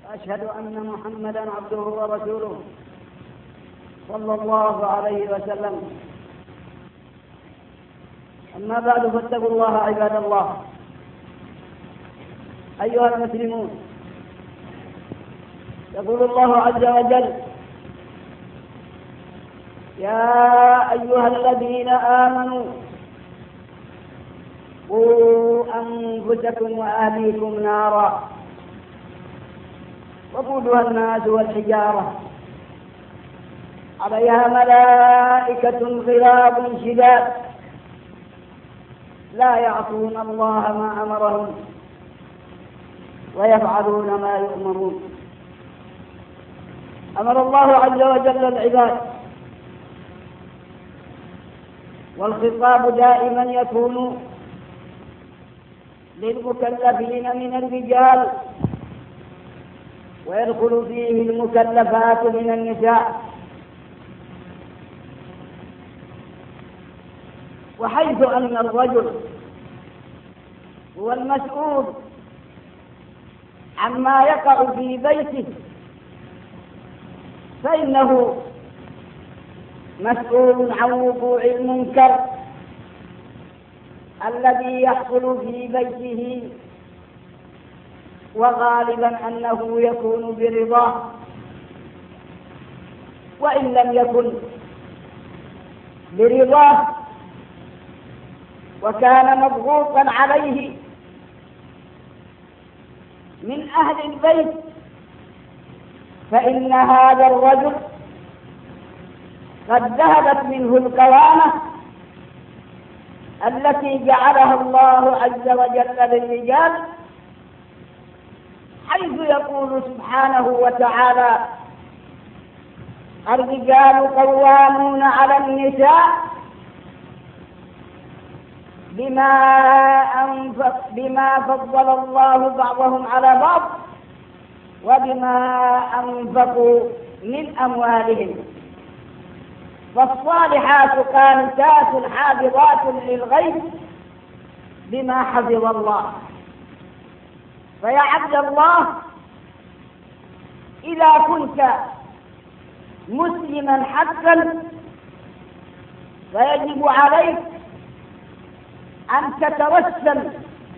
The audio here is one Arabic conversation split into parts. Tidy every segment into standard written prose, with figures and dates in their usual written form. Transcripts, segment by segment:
أشهد أن محمدا عبده ورسوله صلى الله عليه وسلم. أما بعد، فاتقوا الله عباد الله. أيها المسلمون، يقول الله عز وجل: يا أيها الذين آمنوا قوا أنفسكم وأهليكم نارا وقودها الناس والحجارة عليها ملائكة غلاظ شداد لا يعصون الله ما أمرهم ويفعلون ما يؤمرون. أمر الله عز وجل العباد، والخطاب دائما يكون للمكلفين من الرجال، ويدخل فيه المكلفات من النساء. وحيث أن الرجل هو المسؤول عما يقع في بيته، فإنه مسؤول عن وقوع المنكر الذي يحصل في بيته، وغالبا أنه يكون برضاه، وإن لم يكن برضاه وكان مضغوطا عليه من أهل البيت، فإن هذا الرجل قد ذهبت منه القوامة التي جعلها الله عز وجل للرجال، حيث يقول سبحانه وتعالى: الرجال قوامون على النساء بما فضل الله بعضهم على بعض وبما أنفقوا من أموالهم، فالصالحات قانتات حافظات للغيب بما حفظ الله. فيا عبد الله، إذا كنت مسلما حقا فيجب عليك أن تترسم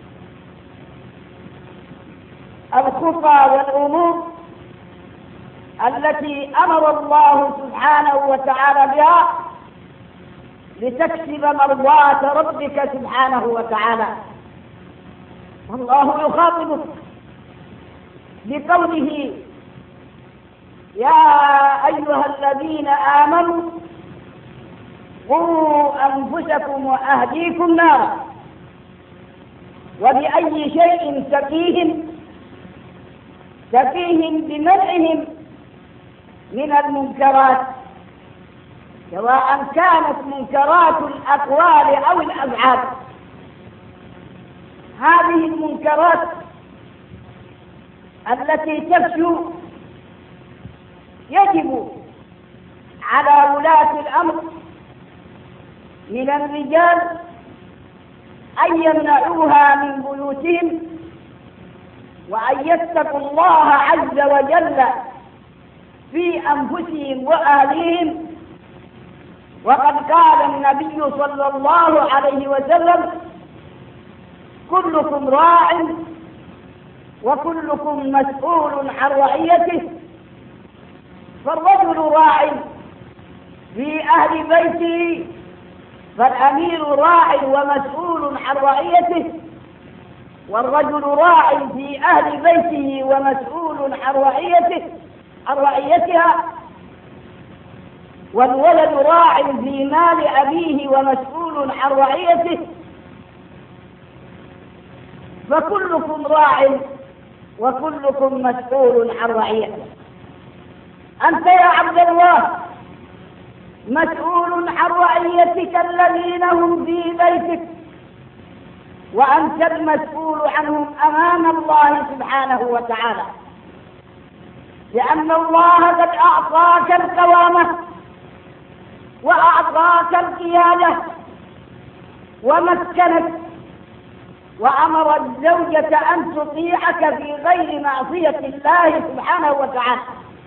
الخطى والأمور التي أمر الله سبحانه وتعالى بها لتكسب مرضاة ربك سبحانه وتعالى. الله يخاطبك بقوله: يا أيها الذين آمنوا قوا أنفسكم وأهليكم نارا. وبأي شيء تقيهم بمنعهم من المنكرات، سواء كانت منكرات الأقوال أو الأفعال. هذه المنكرات التي تفشو يجب على ولاة الأمر من الرجال أن يمنعوها من بيوتهم، وأن يتقوا الله عز وجل في أنفسهم وأهليهم. وقد قال النبي صلى الله عليه وسلم: كلكم راع وكلكم مسؤول عن رعيته. فالرجل راع في أهل بيته، فالأمير راع ومسؤول عن رعيته، والرجل راع في أهل بيته ومسؤول عن رعيتها، والولد راع في مال أبيه ومسؤول عن رعيته. فكلكم راع وكلكم مسؤول عن رعيته. أنت يا عبد الله مسؤول عن رعيتك الذين هم في بيتك، وأنت المسؤول عنهم أمام الله سبحانه وتعالى، لأن الله قد أعطاك القوامة وأعطاك القيادة ومكنك وأمر الزوجة أن تطيعك في غير معصية الله سبحانه وتعالى.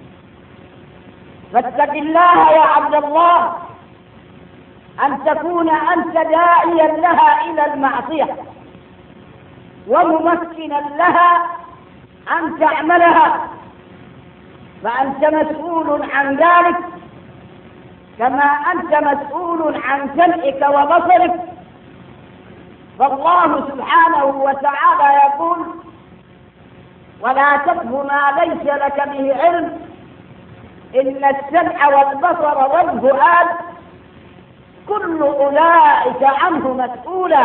فاتق الله يا عبد الله أن تكون أنت داعيا لها إلى المعصية وممكنا لها أن تعملها، فأنت مسؤول عن ذلك كما أنت مسؤول عن سمعك وبصرك. فالله سبحانه وتعالى يقول: ولا تقف ما ليس لك به علم إن السمع والبصر والفؤاد كل أولئك عنه مسؤولا.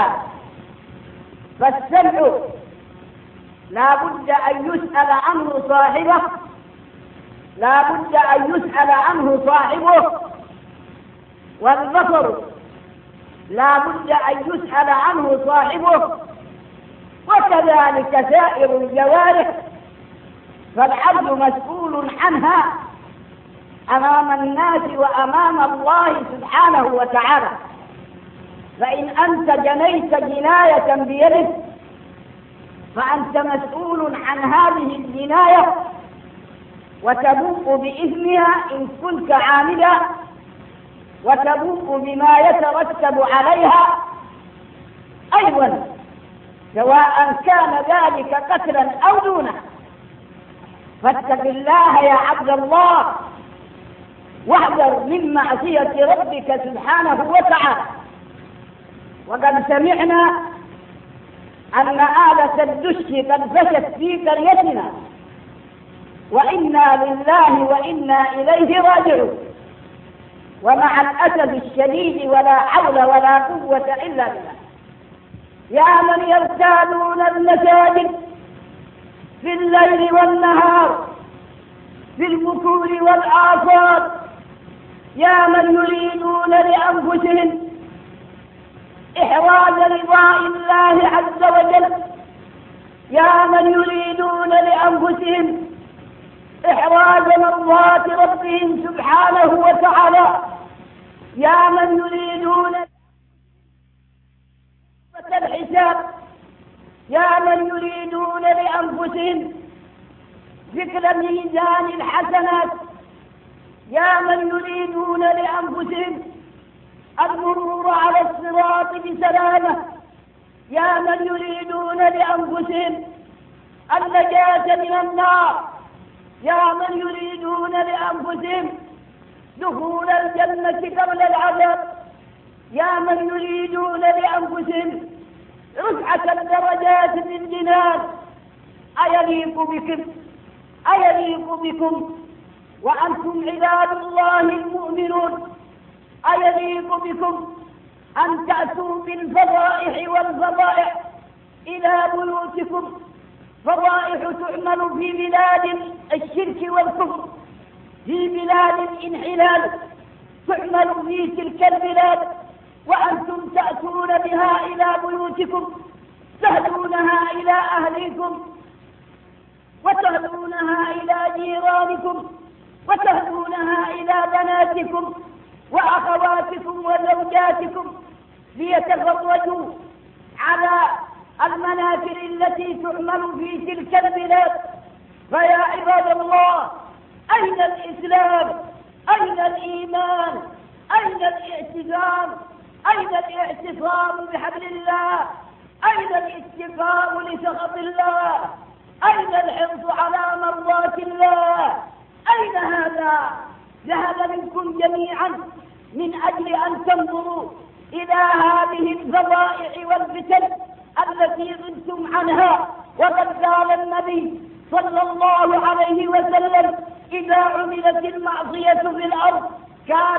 فالسمع لا بد أن يسأل عنه صاحبه، لا بد أن يسأل عنه صاحبه. والبصر لا بد أن يسأل عنه صاحبه، وكذلك سائر الجوارح، فالعبد مسؤول عنها أمام الناس وأمام الله سبحانه وتعالى. فإن أنت جنيت جناية بيدك فأنت مسؤول عن هذه الجناية وتبوء بإثمها إن كنت عاملا، وتبوء بما يترتب عليها أيضا، سواء كان ذلك قتلا أو دونه. فاتق الله يا عبد الله واحذر من معصية ربك سبحانه وتعالى. وقد سمعنا أن آلة الدش قد فشت في قريتنا، وإنا لله وإنا إليه راجعون. ومع الأسف الشديد ولا حول ولا قوة إلا بالله، يا من يرتادون المساجد في الليل والنهار في البكور والآصال، يا من يريدون لأنفسهم إحراز رضاء الله عز وجل، يا من يريدون لأنفسهم إحراز مرضات ربهم سبحانه وتعالى، يا من يريدون الحساب، يا من يريدون لأنفسهم ذكر ميزان الحسنات، يا من يريدون لأنفسهم المرور على الصراط بسلامة، يا من يريدون لأنفسهم النجاة من النار، يا من يريدون لأنفسهم دخول الجنة قبل العذاب، يا من يريدون لأنفسهم رفعة الدرجات في الجنان. أيليق بكم أيليق بكم وأنتم عباد الله المؤمنون، أيليق بكم أن تأتوا بالفضائح والفضائح إلى بيوتكم؟ فضائح تعمل في بلاد الشرك والكفر، في بلاد الانحلال، تعمل في تلك البلاد وأنتم تأتون بها إلى بيوتكم، تهدونها إلى أهليكم وتهدونها إلى جيرانكم وتهدونها إلى بناتكم وأخواتكم وزوجاتكم ليتفرجوا على المناكر التي تعمل في تلك البلاد. فيا عباد الله، أين الإسلام؟ أين الإيمان؟ أين الاعتزام؟ أين الاعتصام بحبل الله؟ أين الاتقاء لسخط الله؟ أين الحرص على مرضات الله؟ أين هذا؟ ذهب منكم جميعا من أجل أن تنظروا إلى هذه الفضائح والفتن التي غبتم عنها. وقد قال النبي صلى الله عليه وسلم: إذا عملت المعصية في الأرض كان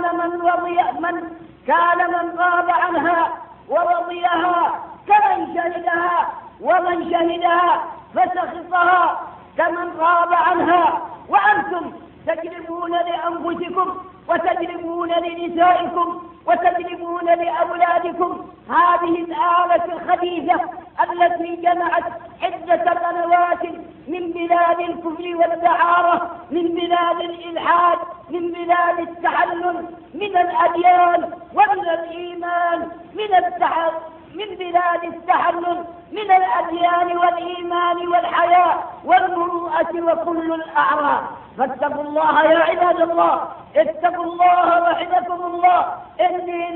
من غاب عنها ورضيها كمن شهدها، ومن شهدها فسخطها كمن غاب عنها. وأنتم تجلبون لأنفسكم وتجلبون لنسائكم وتجلبون لأولادكم هذه الآلة الخبيثة التي جمعت عدة قنوات من بلاد الكفر والدعارة، من بلاد الإلحاد، من بلاد التحلل، من الأديان ومن الإيمان، من من بلاد التحلل من الأديان والإيمان والحياة والمروءة وكل الأعراض. فاتقوا الله يا عباد الله، اتقوا الله رحمكم الله. إني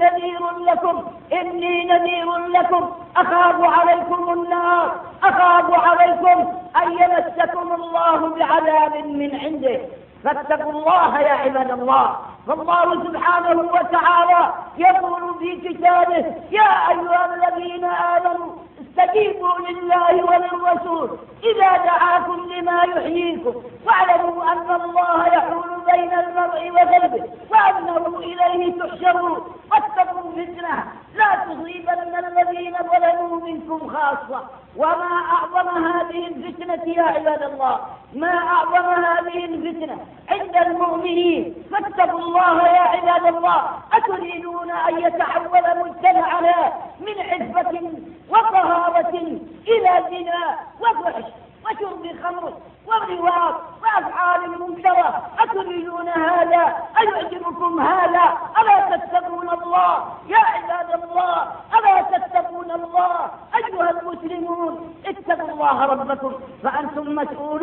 نذير لكم أخاف عليكم النار، أخاف عليكم أن يمسكم الله بعذاب من عنده. فاتقوا الله يا عباد الله. فالله سبحانه وتعالى يقول في كتابه: يا أيها الذين آمنوا استجيبوا لله وللرسول إذا دعاكم لما يحييكم واعلموا أن الله يحول بين المرء وقلبه وأنه إليه تحشرون واتقوا فتنة لا تصيبن الذين ظلموا منكم خاصة. وما أعظم هذه الفتنة يا عباد الله، ما أعظم هذه الفتنة عند المؤمنين. فاتقوا الله يا عباد الله. أتريدون أن يتحول مجتمعنا من عفة وطهارة إلى زنا وفحش وشرب خمر والرواق وأفعال منكرة؟ أتريدون هذا؟ أيعجبكم هذا؟ ألا تتقون الله يا عباد الله؟ ألا تتقون الله أيها المسلمون؟ اتقوا الله ربكم فأنتم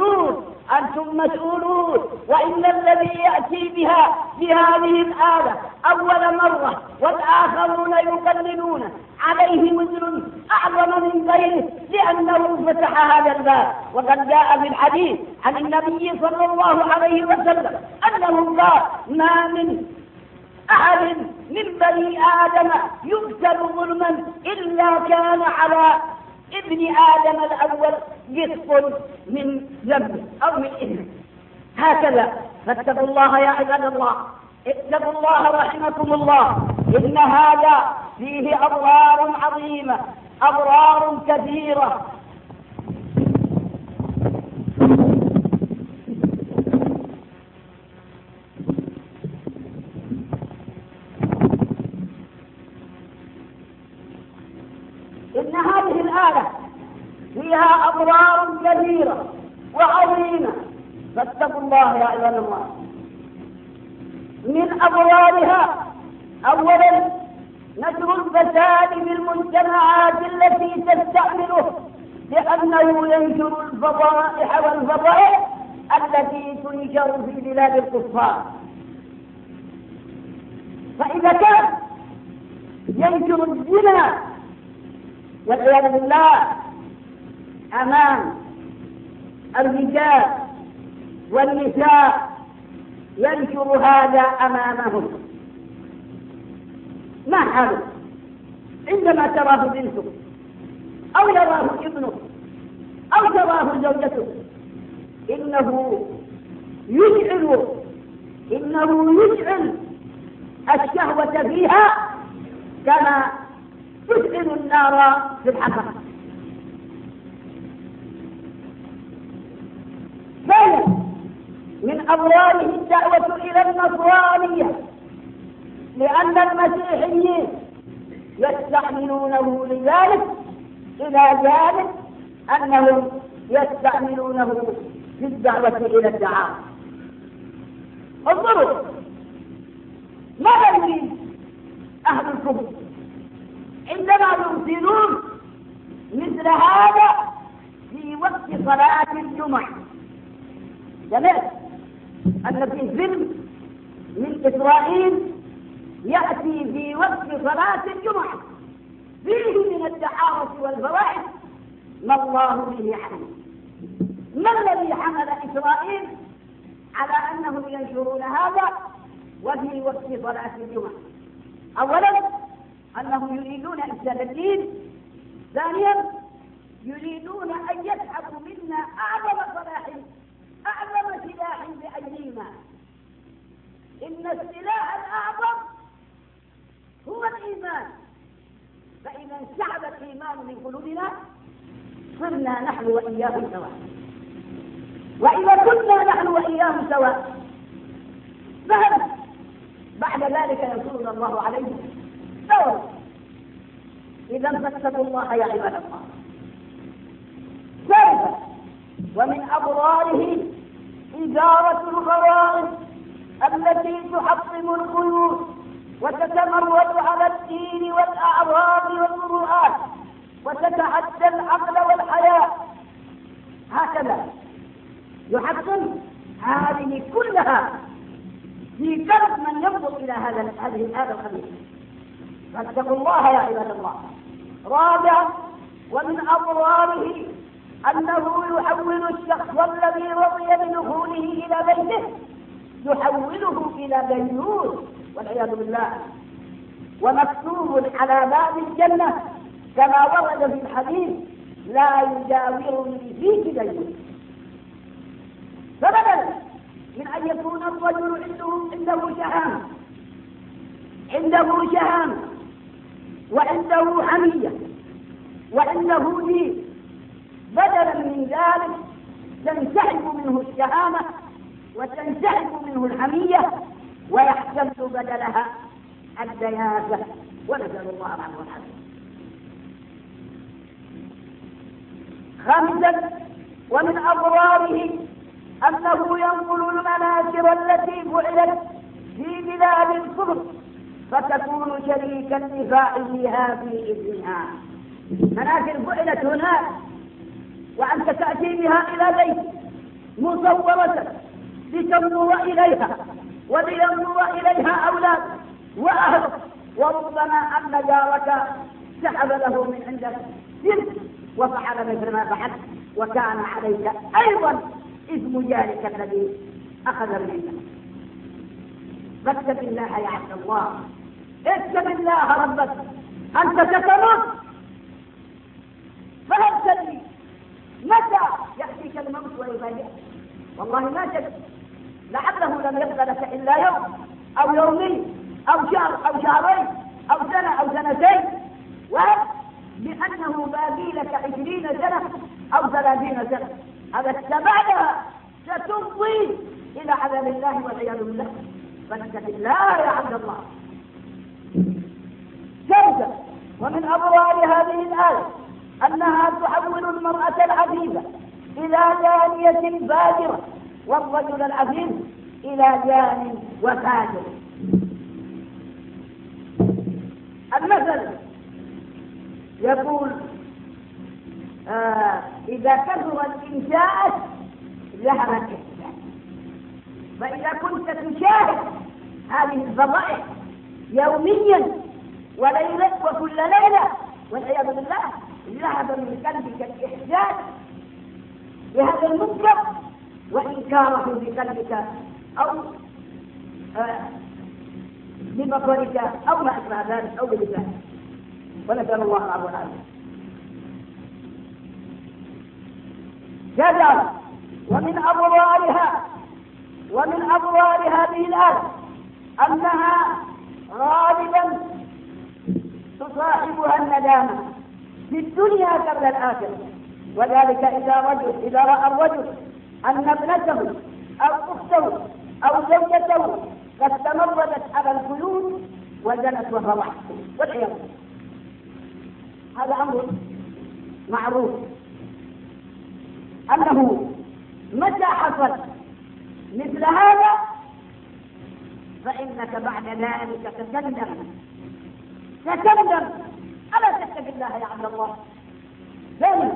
مسؤولون. وإن الذي يأتي بهذه الآلة أول مرة والآخرون يقللون عليه وزر أعظم من غيره لأنه فتح هذا الباب. وقد جاء في الحديث عن النبي صلى الله عليه وسلم أنه قال: ما من أحد من بني آدم يقتل ظلما إلا كان على ابن آدم الأول قسط من ذنب أو من إثم. هكذا. فاتقوا الله يا عباد الله، اتقوا الله رحمكم الله. إن هذا فيه أضرار عظيمة، أضرار كثيرة. إن هذه الآلة فيها أضرار كثيرة وعظيمة. فاتقوا الله يا عباد الله. من أضرارها: أولا نشر الفساد في المجتمعات التي تستعمله، لأنه ينشر الفضائح والفضائح التي تنشر في بلاد الكفار. فإذا كان ينشر الزنا والعياذ بالله أمام الرجال والنساء، ينشر هذا أمامهم، ما حاله عندما تراه بنته أو يراه ابنه أو تراه زوجته؟ إنه يشعل الشهوة فيها كما تشعل النار في الحطب. ثانيا من أضراره الدعوة إلى النصرانية، لأن المسيحيين يستعملونه لذلك، إلى ذلك أنهم يستعملونه في الدعوة إلى الدعاء. انظروا ماذا يريد أهل الكفر عندما يرسلون مثل هذا في وقت صلاة الجمعة. سمعت أن في فيلم من إسرائيل يأتي في وقت صلاة الجمعة فيه من الدعارة والفواحش ما الله به حمل. ما الذي حمل إسرائيل على أنهم ينشرون هذا وفي وقت صلاة الجمعة؟ أولا أنهم يريدون إفساد الدين. ثانيا يريدون أن يسحبوا منا أعظم سلاح بأيدينا. إن السلاح الأعظم هو الإيمان، فإذا انسحب الإيمان من قلوبنا صرنا نحن وإياهم سواء. وإذا كنا نحن وإياهم سواء فهل بعد ذلك ينصرنا الله عليه؟ سواء. إذا فاتقوا الله يا عباد الله. ثالثا ومن أضراره إدارة الغرائز التي تحطم القلوب وتتمرد على الدين والأعراض والمروءات وتتعدى العقل والحياة. هكذا يحكم هذه كلها في قلب من ينظر إلى هذا الخبيث. فاتقوا الله يا عباد الله. رابعا، ومن أضراره أنه يحول الشخص الذي رضي بدخوله إلى بيته يحوله إلى ديوث والعياذ بالله، ومكتوب على باب الجنة كما ورد في الحديث: لا يجاورني فيك ديوث. فبدل من أن يكون الرجل عنده شهامة وعنده حمية وعنده دين، بدلا من ذلك تنسحب منه الشهامة وتنسحب منه الحمية ويحتمل بدلها الدياثة، ونسأل الله عنه والعافية. خامسا، ومن أضراره أنه ينقل المناكر التي فعلت في بلاد الكفر فتكون شريكا لفاعلها في إثمها. مناكر فعلت هناك وأنت تأتي بها إلى بيت مصورة لتنظر إليها ولينظر إليها أولاد وأهل، وربما أن جارك سحب له من عندك سلك وفعل مثل ما فعل، وكان عليك أيضا اسم جارك الذي أخذ منك. فاتق الله يا عبد الله، اتق الله ربك، أنت ستموت فهل تدري متى يأتيك الموت ويفاجئك؟ والله ما تدري، لعله لم يبق لك إلا يوم أو يومين أو شهر أو شهرين أو سنة أو سنتين، ولأنه باقي لك 20 سنة أو 30 سنة، هذا بعدها ستمضي إلى عذاب الله والعياذ بالله. فاتق الله يا عبد الله. ثالثا، ومن أضرار هذه الآية أنها تحول المرأة العفيفة إلى جانية فاجرة والرجل العفيف إلى جان وفاجر. المثل يقول: إذا كثر الإنشاء ذهب الإحسان. فإذا كنت تشاهد هذه الفضائح يوميا وليلة وكل ليلة والعياذ بالله ذهب من قلبك الإحسان بهذا المنكر وإنكاره بقلبك أو ببصرك أو ما أشبه ذلك أو بلسانك، ونسأل الله العفو والعافية. كذا ومن أضرار هذه الآية أنها غالبا تصاحبها الندامة في الدنيا قبل الآخرة، وذلك إذا رأى الرجل أن ابنته أو أخته أو زوجته قد تمردت على البيوت وزنت وفرحت والعياذ بالله. هذا أمر معروف أنه متى حصل مثل هذا فإنك بعد ذلك تندم. ألا تتق الله يا عبد الله؟ ثانيا،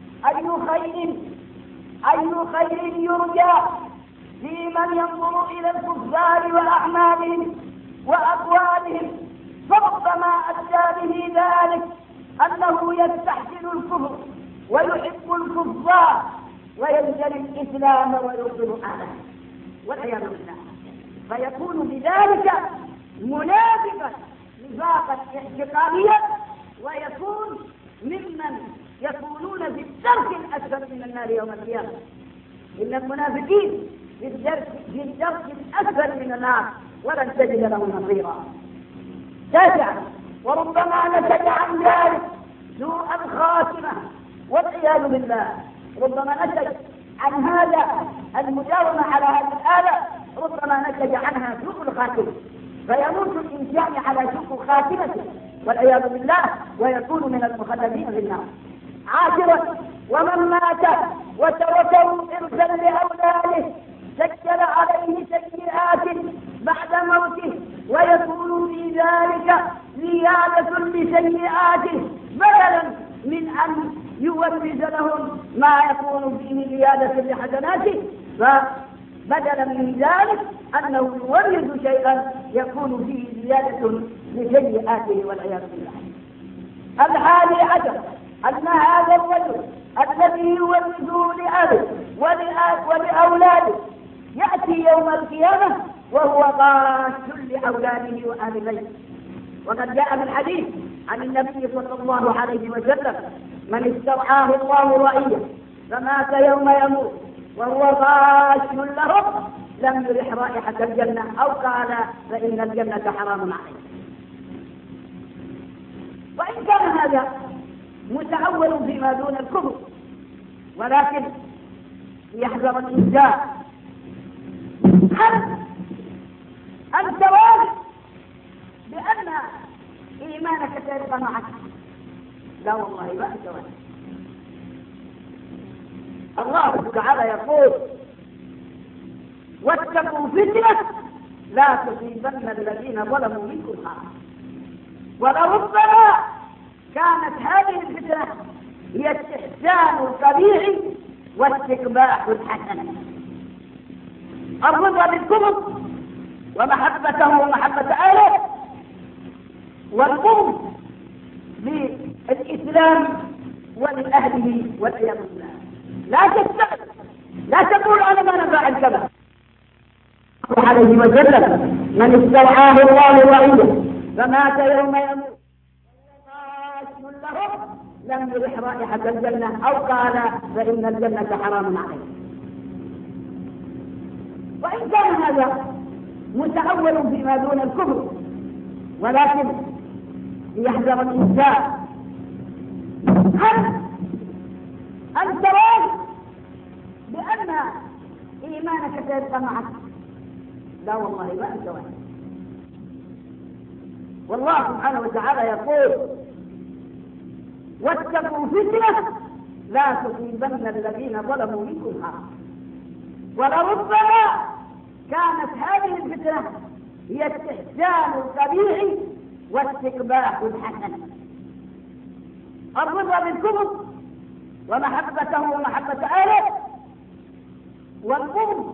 أي خير يرجى في من ينظر إلى الكفار وأعمالهم وأقوالهم، فربما أتى به ذلك أنه يستحسن الكفر ويحب الكفار ويجري الإسلام ويرسل أهله والعياذ بالله، فيكون بذلك منافقا نفاقا اعتقاديا، ويكون ممن يكونون في الدرك الأسفل من النار يوم القيامة. إن المنافقين في الدرك الأسفل من النار ولن تجد لهم نصيرا. تاسعا، وربما نتج عن ذلك سوء الخاتمة والعياذ بالله. ربما نتج عن هذا المداومة على هذه الآلة، ربما نتج عنها سوء الخاتمة، فيموت الإنسان على سوء خاتمته والعياذ بالله ويكون من المخلدين في النار. عاشرا، ومن مات وتركه إرثا لأولاده سجل عليه سيئات بعد موته ويكون في ما يكون فيه زيادة لحسناته، فبدلا من ذلك أنه يورث شيئا يكون فيه زيادة لسيئاته والعياذ بالله. 11 أن هذا الرجل الذي يورثه لأهله ولأولاده يأتي يوم القيامة وهو غاش لأولاده وأهل بيته. وقد جاء في الحديث عن النبي صلى الله عليه وسلم: من استرعاه الله رعية فمات يوم يموت وهو غاش لهم لم يرح رائحة الجنة، أو قال فإن الجنة حرام عليه. وإن كان هذا متأول فيما دون الكفر، ولكن يحذر الإنسان أن تواجه بأن إيمانك سيبقى معك. لا والله ما أنت واجه. الله تعالى يقول: واتقوا فتنة لا تصيبن الذين ظلموا منكم خاصة. ولربما كانت هذه الفتنة هي استحسان القبيح واستقباح الحسن، الرضا بالكفر ومحبته ومحبة آله، والقرب للإسلام ولأهله والعياذ بالله. لا تقول أنا ما نفعل كذا. عليه وسلم: من استرعاه الله رعية فمات يوم يموت لهم لم يرح رائحة الجنة، أو قال فإن الجنة حرام عليه. وإن كان هذا متأول فيما دون الكفر، ولكن ليحذر الإنسان أن تواجه بأن إيمانك سيبقى معك. لا والله ما أنت واجه. والله سبحانه وتعالى يقول: واتقوا فتنة لا تصيبن الذين ظلموا منكم خاصة. ولربما كانت هذه الفتنة هي استحسان القبيح واستقباح الحسن، الرضا بالكفر ومحبته ومحبة آله، والقرب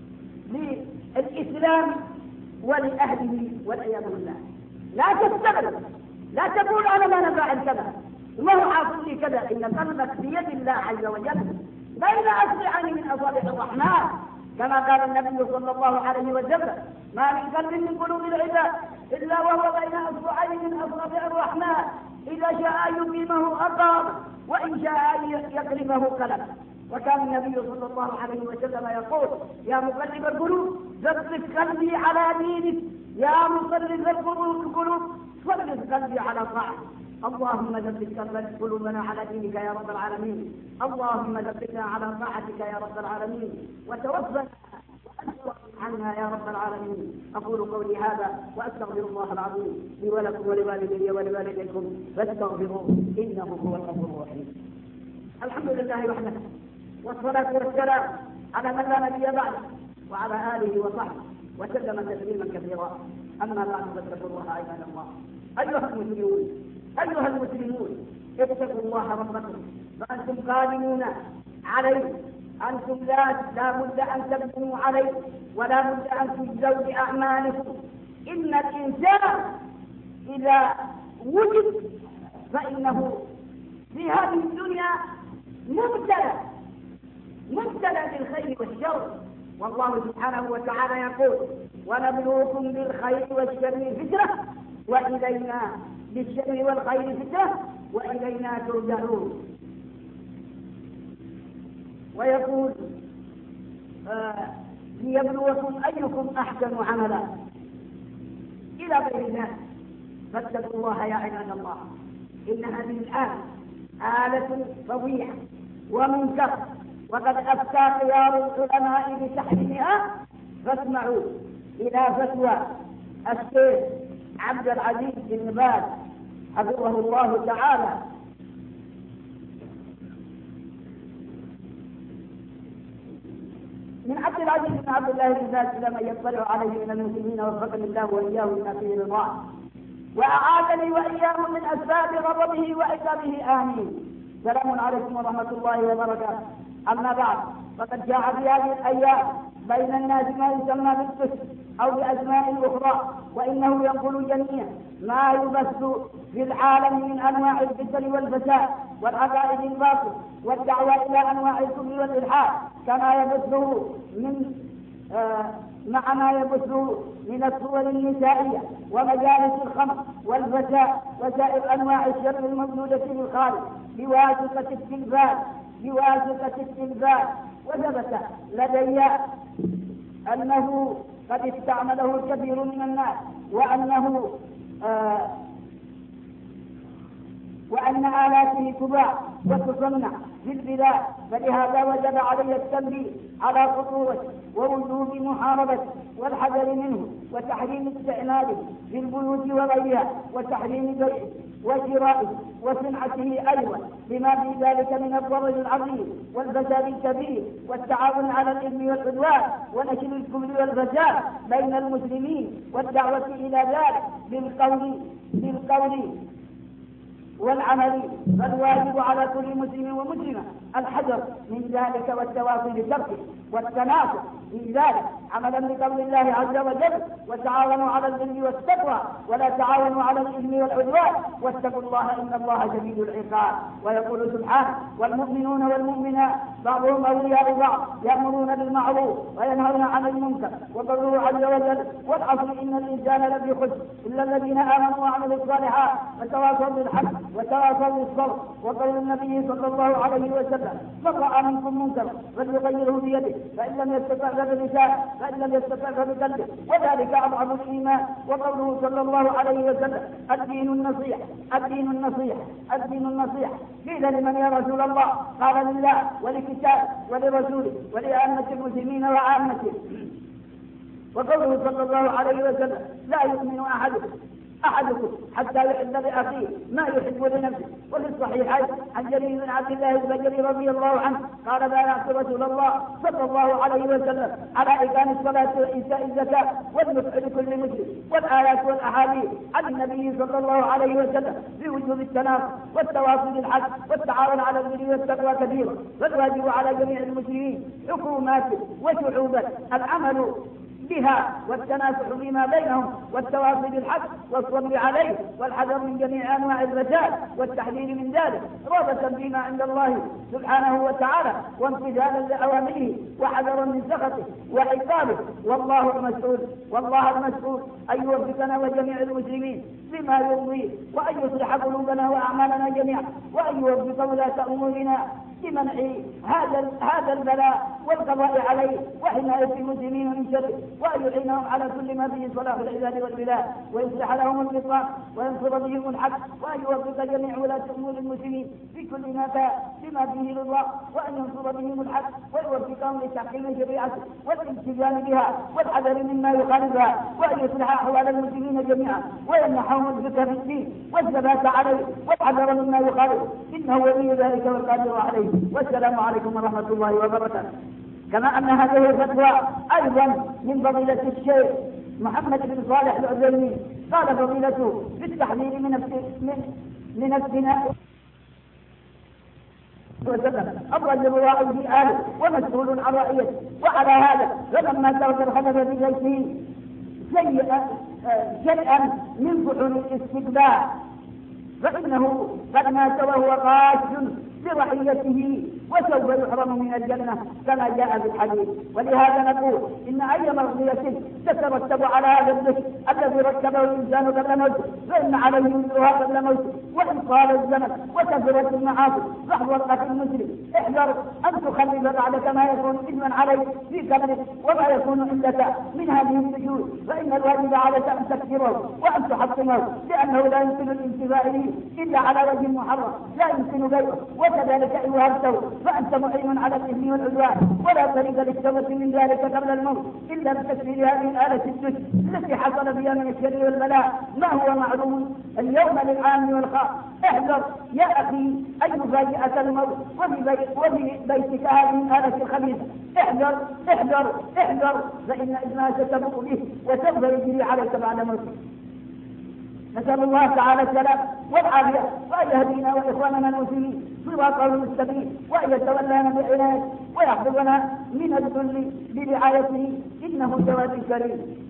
للإسلام ولأهله والعياذ بالله. لا تستغرب، لا تقول أنا ما نفعل كذا وما هو حاصل لي كذا. إن قلبك بيد الله عز وجل بين أصبعين من أصابع الرحمن، كما قال النبي صلى الله عليه وسلم: ما من قلب من قلوب العباد إلا وهو بين أصبعين من أصابع الرحمن، إذا شاء يقيمه أقام وإن شاء يقلبه قلب. وكان النبي صلى الله عليه وسلم يقول: يا مقلب القلوب ثبت قلبي على دينك، يا مصرف القلوب صرف قلبي على طاعتك. اللهم ثبت قلوبنا على دينك يا رب العالمين، اللهم ثبتنا على طاعتك يا رب العالمين، وتوفنا عنا يا رب العالمين. أقول قولي هذا وأستغفر الله العظيم لي ولكم ولوالدي ولوالديكم فاستغفروه إنه هو الغفور الرحيم. الحمد لله وحده، والصلاة والسلام على من لا نبي بعده وعلى آله وصحبه وسلم تسليما كثيرا. أما بعد فاتقوا الله عباد الله. أيها المسلمون اتقوا الله ربكم، فأنتم قادمون عليه. أنتم لا بد أن تبنوا عليه، ولا بد أن تجزوا بأعمالكم. إن الإنسان إذا وجد فإنه في هذه الدنيا مبتلى بالخير والشر. والله سبحانه وتعالى يقول: ونبلوكم بالخير والشر فتنة وإلينا بالشر والخير فتنة وإلينا ترجعون. ويقول: ليبلوكم أيكم أحسن عملا إلى غير ذلك. فاتقوا الله يا عباد الله. إن هذه الآية آلة فظيعة ومنكر، وقد أفتى خيار العلماء بتحريمها، فاسمعوا إلى فتوى الشيخ عبد العزيز بن باز حفظه الله تعالى. من عبد العزيز بن عبد الله بن باز إلى من يطلع عليه من المسلمين، وفقني الله وإياه لما فيه رضاه، وأعاذني وإياه من أسباب غضبه وعقابه، آمين. سلام عليكم ورحمة الله وبركاته. أما بعد، فقد جاء في هذه الأيام بين الناس ما يسمى بالفتن أو بأسماء أخرى، وإنه ينقل جميعا ما يبث في العالم من أنواع الفتن والفساد والعقائد الباطل والدعوة إلى أنواع الكفر والإلحاد، كما يبثه مع ما يبثه من الصور النسائية ومجالس الخمر والفساد وسائر أنواع الشر الموجودة في الخارج بواسطة التلفاز. وثبت لدي أنه قد استعمله الكثير من الناس، وأن آلاته تباع وتصنع في البلاد، فلهذا وجب علي التنبيه على خطورة ووجوب محاربة والحذر منه وتحريم استعماله في البيوت وغيرها، وتحريم بيعه وشرائه وصنعته أيضا، بما في ذلك من الضرر العظيم والفساد الكبير والتعاون على الإثم والعدوان ونشر الكفر والفساد بين المسلمين والدعوة إلى ذلك بالقول والعمل. فالواجب على كل مسلم ومسلمة الحذر من ذلك والتواصي بتركه والتناصر في ذلك، عملا بقول الله عز وجل: وتعاونوا على البر والتقوى ولا تعاونوا على الاثم والعدوان واتقوا الله ان الله شديد العقاب. ويقول سبحانه: والمؤمنون والمؤمنات بعضهم اولياء بعض يامرون بالمعروف وينهون عن المنكر. وقوله عز وجل: والعصر ان الانسان لفي خسر الا الذين امنوا وعملوا الصالحات وتواصوا بالحق وتواصوا بالصبر. وقول النبي صلى الله عليه وسلم: من راى منكم منكرا فليغيره بيده فان لم يستطع بلسانه فان لم يستطع بقلبه وذلك اضعف الايمان. وقوله صلى الله عليه وسلم: الدين النصيحه. قيل: لمن يا رسول الله؟ قال: لله ولكتابه ولرسوله ولأئمة المسلمين وعامته. وقوله صلى الله عليه وسلم: لا يؤمن احدكم حتى يحب لأخيه ما يحب لنفسه. وفي الصحيحين عن جرير بن عبد الله البجلي رضي الله عنه قال: بايعت رسول الله صلى الله عليه وسلم على إقام الصلاة وإيتاء الزكاة والنصح لكل مسلم. والآيات والأحاديث عن النبي صلى الله عليه وسلم في وجوب التناصر والتواصي بالحق والتعاون على البر والتقوى كثيرا. فالواجب على جميع المسلمين حكوماته وشعوبه العمل بها والتناسح فيما بينهم والتواصي بالحق والصبر عليه والحذر من جميع انواع الفساد والتحذير من ذلك، رغبة فيما عند الله سبحانه وتعالى وامتثالا لاوامره وحذرا من سخطه وعقابه. والله المسؤول ان يوفقنا وجميع المسلمين بما يرضيه، وان يصلح قلوبنا واعمالنا جميعا، وان يوفق ولاة امورنا بمنع هذا البلاء والقضاء عليه وحماية المسلمين من شره، وأن يعينهم على كل ما فيه صلاح العباد والبلاد، ويصلح لهم البطان وينصر بهم الحق، وأن يوفق جميع ولاة أمور المسلمين في كل بما فيه رضاه، وأن ينصر بهم الحق ويوفقهم لتحكيم شريعته والالتزام بها والحذر مما يخالفها، وأن يصلح أحوال المسلمين جميعا ويمنحهم الفقه في الدين والثبات عليه والحذر مما يخالفه، إنه ولي ذلك والقادر عليه. والسلام عليكم ورحمة الله وبركاته. كما أن هذه الفتوى أيضا من فضيلة الشيخ محمد بن صالح العثيمين، قال فضيلته في التحذير من الزنا وسلم: أفضل الرواء في أهله ومسؤول عن رأيته. وعلى هذا فلما ترك خلف ببيته شيئا من فحول الاستكبار فإنه قد مات وهو غاش برعيته وسوف يحرم من الجنة كما جاء في الحديث. ولهذا نقول إن أي مرضية تترتب على هذا الذكر الذي رتبه الإنسان قبل موته فإن عليه وزرها قبل موته، وإن طال الزمن وكثرت المعاصي فاحذر أخي المسلم، احذر أن تخلف بعدك ما يكون إثما عليك في كبرك وما يكون عندك من هذه السجود، فإن الواجب عليك أن تكثره وأن تحطمه، لأنه لا يمكن الانتفاع به إلا على وجه محرم لا يمكن بيعه، وكذلك إن وهبته فأنت معين على الإثم والعدوان، ولا طريق للتوبة من ذلك قبل الموت إلا بتكفير هذه الآلة الدش التي حصل بها من الشر والبلاء ما هو معلوم اليوم للعام والخاص. احذر يا أخي أن يفاجئك الموت وفي بيتك هذه الآلة الخبيثة. احذر فإن إذنها ستبوء به وسوف يجري عليك بعد موتك. نسأل الله تعالى السلام والعافية، وأن يهدينا وإخواننا المسلمين في سواقه السبيل وأن يتولانا بعنايته ويحفظنا من الذل برعايته إنه جواد كريم.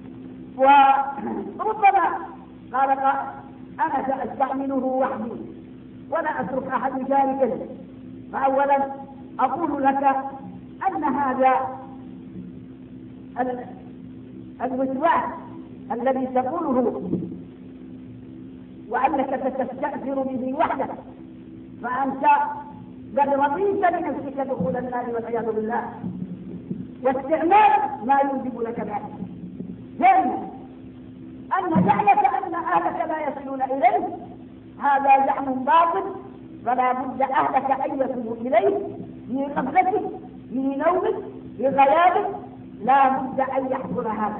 وربما قال أنا سأستعمله وحدي ولا أترك أحد يشاركني. فأولا أقول لك أن هذا الوسواس الذي تقوله وأنك ستستأثر به وحدك فأنت قد رضيت لنفسك دخول النار والعياذ بالله، واستعمال ما يوجب لك ذلك. ثانيا أن زعمك أن أهلك لا يصلون إليه هذا زعم باطل، فلا بد أهلك أن يصلوا إليه في غفلتك في نومك في غيابك، لا بد أن يحصل هذا.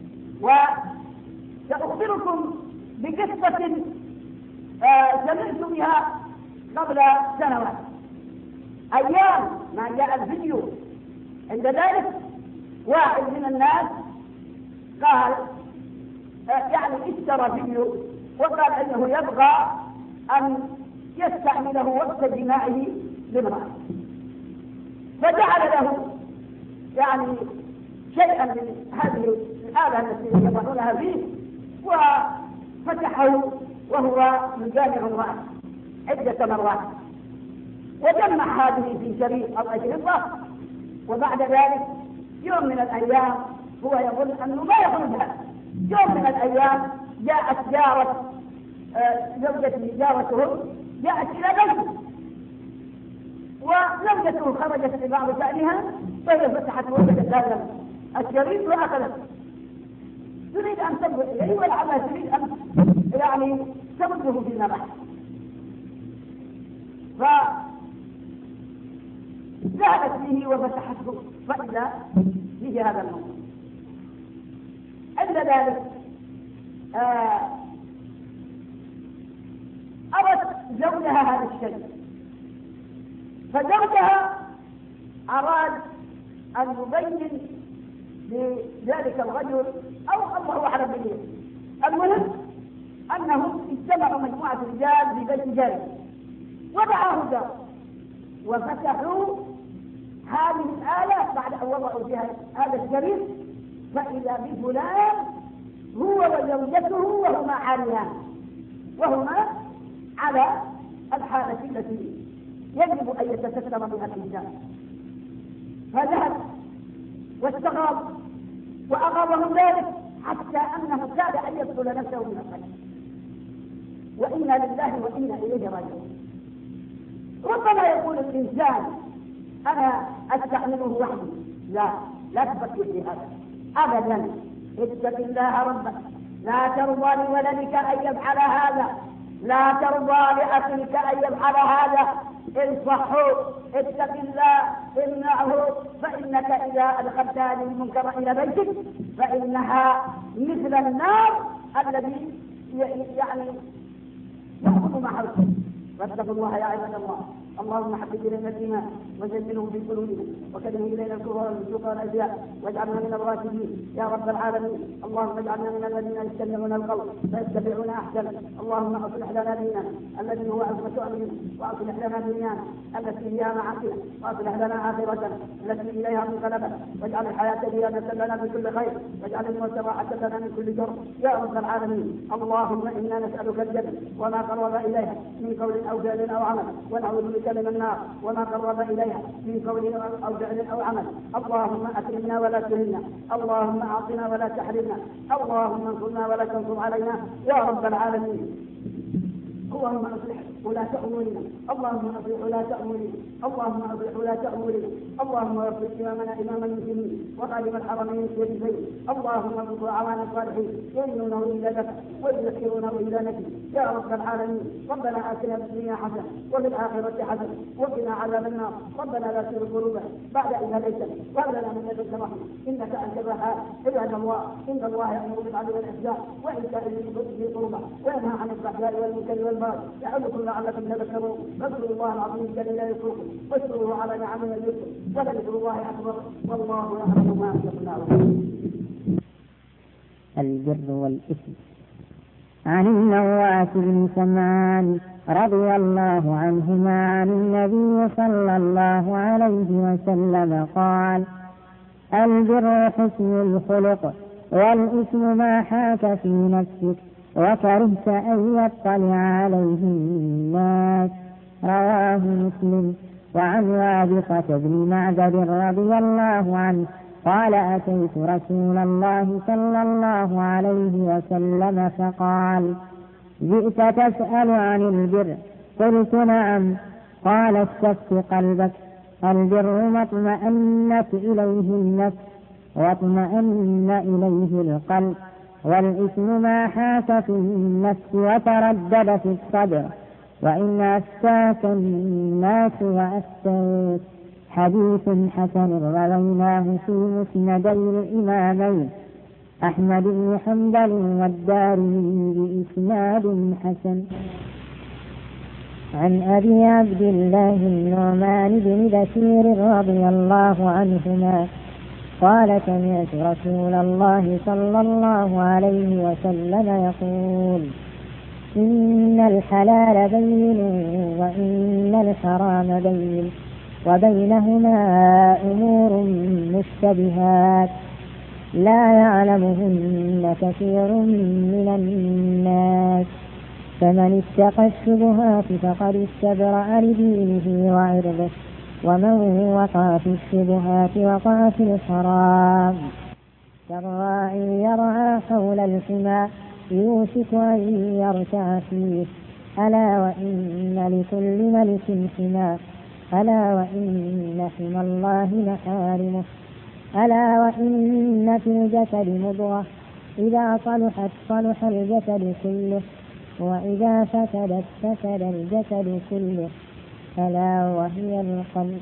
وسأخبركم بقصة سمعت بها قبل سنوات أيام ما جاء الفيديو. عند ذلك واحد من الناس قال يعني اشترى فيديو وقال انه يبغى ان يستعمله وقت جماعه لامرأة، فجعل له يعني شيئا من هذه الآلة التي يضعونها فيه وفتحه وهو يجامع امرأة عدة مرات، وجمع هذه في شريط أو أشرطة. وبعد ذلك يوم من الأيام هو يقول أنه ما يخرجها. يوم من الأيام جاءت جارة زوجته جارته جاءت إلى بيته، وزوجته خرجت لبعض شأنها فهي فتحت وجدت هذا الشريط وأخذت تريد أن تنظر إليه ولعلها تريد أن يعني تمده في النبات. فذهبت به وفتحته فإذا به هذا الموضوع. عند ذلك أردت زوجها هذا الشيء، فزوجها أراد أن يبين لذلك الرجل أو الله أعلم به. المهم أنهم اجتمعوا مجموعة رجال في بيت جاري ودعاه جار وفتحوا هذه الآلة بعد أن وضعوا فيها هذا الشريط، فإذا بفلان هو وزوجته وهما عاريان وهما على الحالة التي يجب أن يتستر بها الإنسان. فذهب واستغاظ وأغاظه ذلك حتى أنه كاد أن يدخل نفسه من القلب. وإنا لله وإنا إليه راجعون. ربما يقول الإنسان أنا أستعمله وحدي. لا تفكر في هذا أبدا. اتق الله ربك، لا ترضى لولدك أن يفعل هذا، لا ترضى لأخيك أن يفعل هذا. انصحه، اتق الله، امنعه، فإنك إذا أدخلت هذه المنكر إلى بيتك فإنها مثل النار الذي يعني يأخذ مع حرقه. فاتقوا الله يا عباد الله. اللهم حبب إلينا الإيمان وزينه في قلوبنا وكره إلينا الكفر والفسوق والعصيان واجعلنا من الراشدين يا رب العالمين. اللهم اجعلنا من الذين يستمعون القول فيتبعون أحسنه. اللهم أصلح لنا ديننا الذي هو عصمة أمرنا، وأصلح لنا دنيانا التي هي معاشنا، وأصلح لنا آخرتنا التي إليها منقلبنا، واجعل الحياة زيادة لنا من كل خير، واجعل الموت راحة لنا من كل شر يا رب العالمين. اللهم إنا نسألك الجنة وما قرب إليها من قول أو فعل أو عمل، ونعوذ بك من النار وما قرب إليها من قول أو فعل أو عمل. اللهم أكرمنا ولا تهنا، اللهم أعطنا ولا تحرمنا، اللهم انصرنا ولا تنصر علينا يا رب العالمين. اللهم اصلح ولا تأمرنا، اللهم اصلح ولا تأمرنا، اللهم اصلح ولا تأمرنا، اللهم وفق إمامنا إمام المسلمين وخادم الحرمين الشريفين، اللهم ارزق أعوان الصالحين يؤمنونه إلى دفع ويذكرونه إلى نجم يا رب العالمين. ربنا آتنا في الدنيا حسنة وفي الآخرة حسنة وقنا عذاب النار. ربنا لا تزغ قلوبنا بعد إذ هديتنا وهب لنا من لدنك رحمة إنك أنت الوهاب. عباد الله إن الله يأمر بالعدل والإحسان وإيتاء ذي القربى وينهى عن الفحشاء والمنكر والبغي يعظكم لعلكم تذكرون. فاذكروا الله العظيم الجليل يذكركم واشكروه على نعمه يزدكم ولذكر الله أكبر والله يعلم ما تصنعون. البر والإثم. عن النواس بن سمعان رضي الله عنهما عن النبي صلى الله عليه وسلم قال: البر حسن الخلق، والإثم ما حاك في نفسك وكرهت أن يطلع عليه الناس. رواه مسلم. وعن وابصة بن معبد رضي الله عنه قال: أتيت رسول الله صلى الله عليه وسلم فقال: جئت تسأل عن البر؟ قلت: نعم. قال: استفت قلبك. البر ما اطمأنت إليه النفس واطمأن إليه القلب، والإثم ما حاك في النفس وتردد في الصدر، وإن أفتاك الناس وأفتوك. حديث حسن رويناه في مسندي الإمامين أحمد بن حنبل والدارمي بإسناد حسن. عن أبي عبد الله النعمان بن بشير رضي الله عنهما قال: سمعت رسول الله صلى الله عليه وسلم يقول: إن الحلال بين وإن الحرام بين، وبينهما أمور مشتبهات لا يعلمهن كثير من الناس، فمن اتقى الشبهات فقد استبرأ لدينه وعرضه، ومن وقع في الشبهات وقع في الحرام. كالراعي يرعى حول الحمى يوشك أن يرتع فيه. ألا وإن لكل ملك حمى، ألا وإن حمى الله محارمه. ألا وإن في الجسد مضغة إذا صلحت صلح الجسد كله، وإذا فسدت فسد الجسد كله، ألا وهي القلب.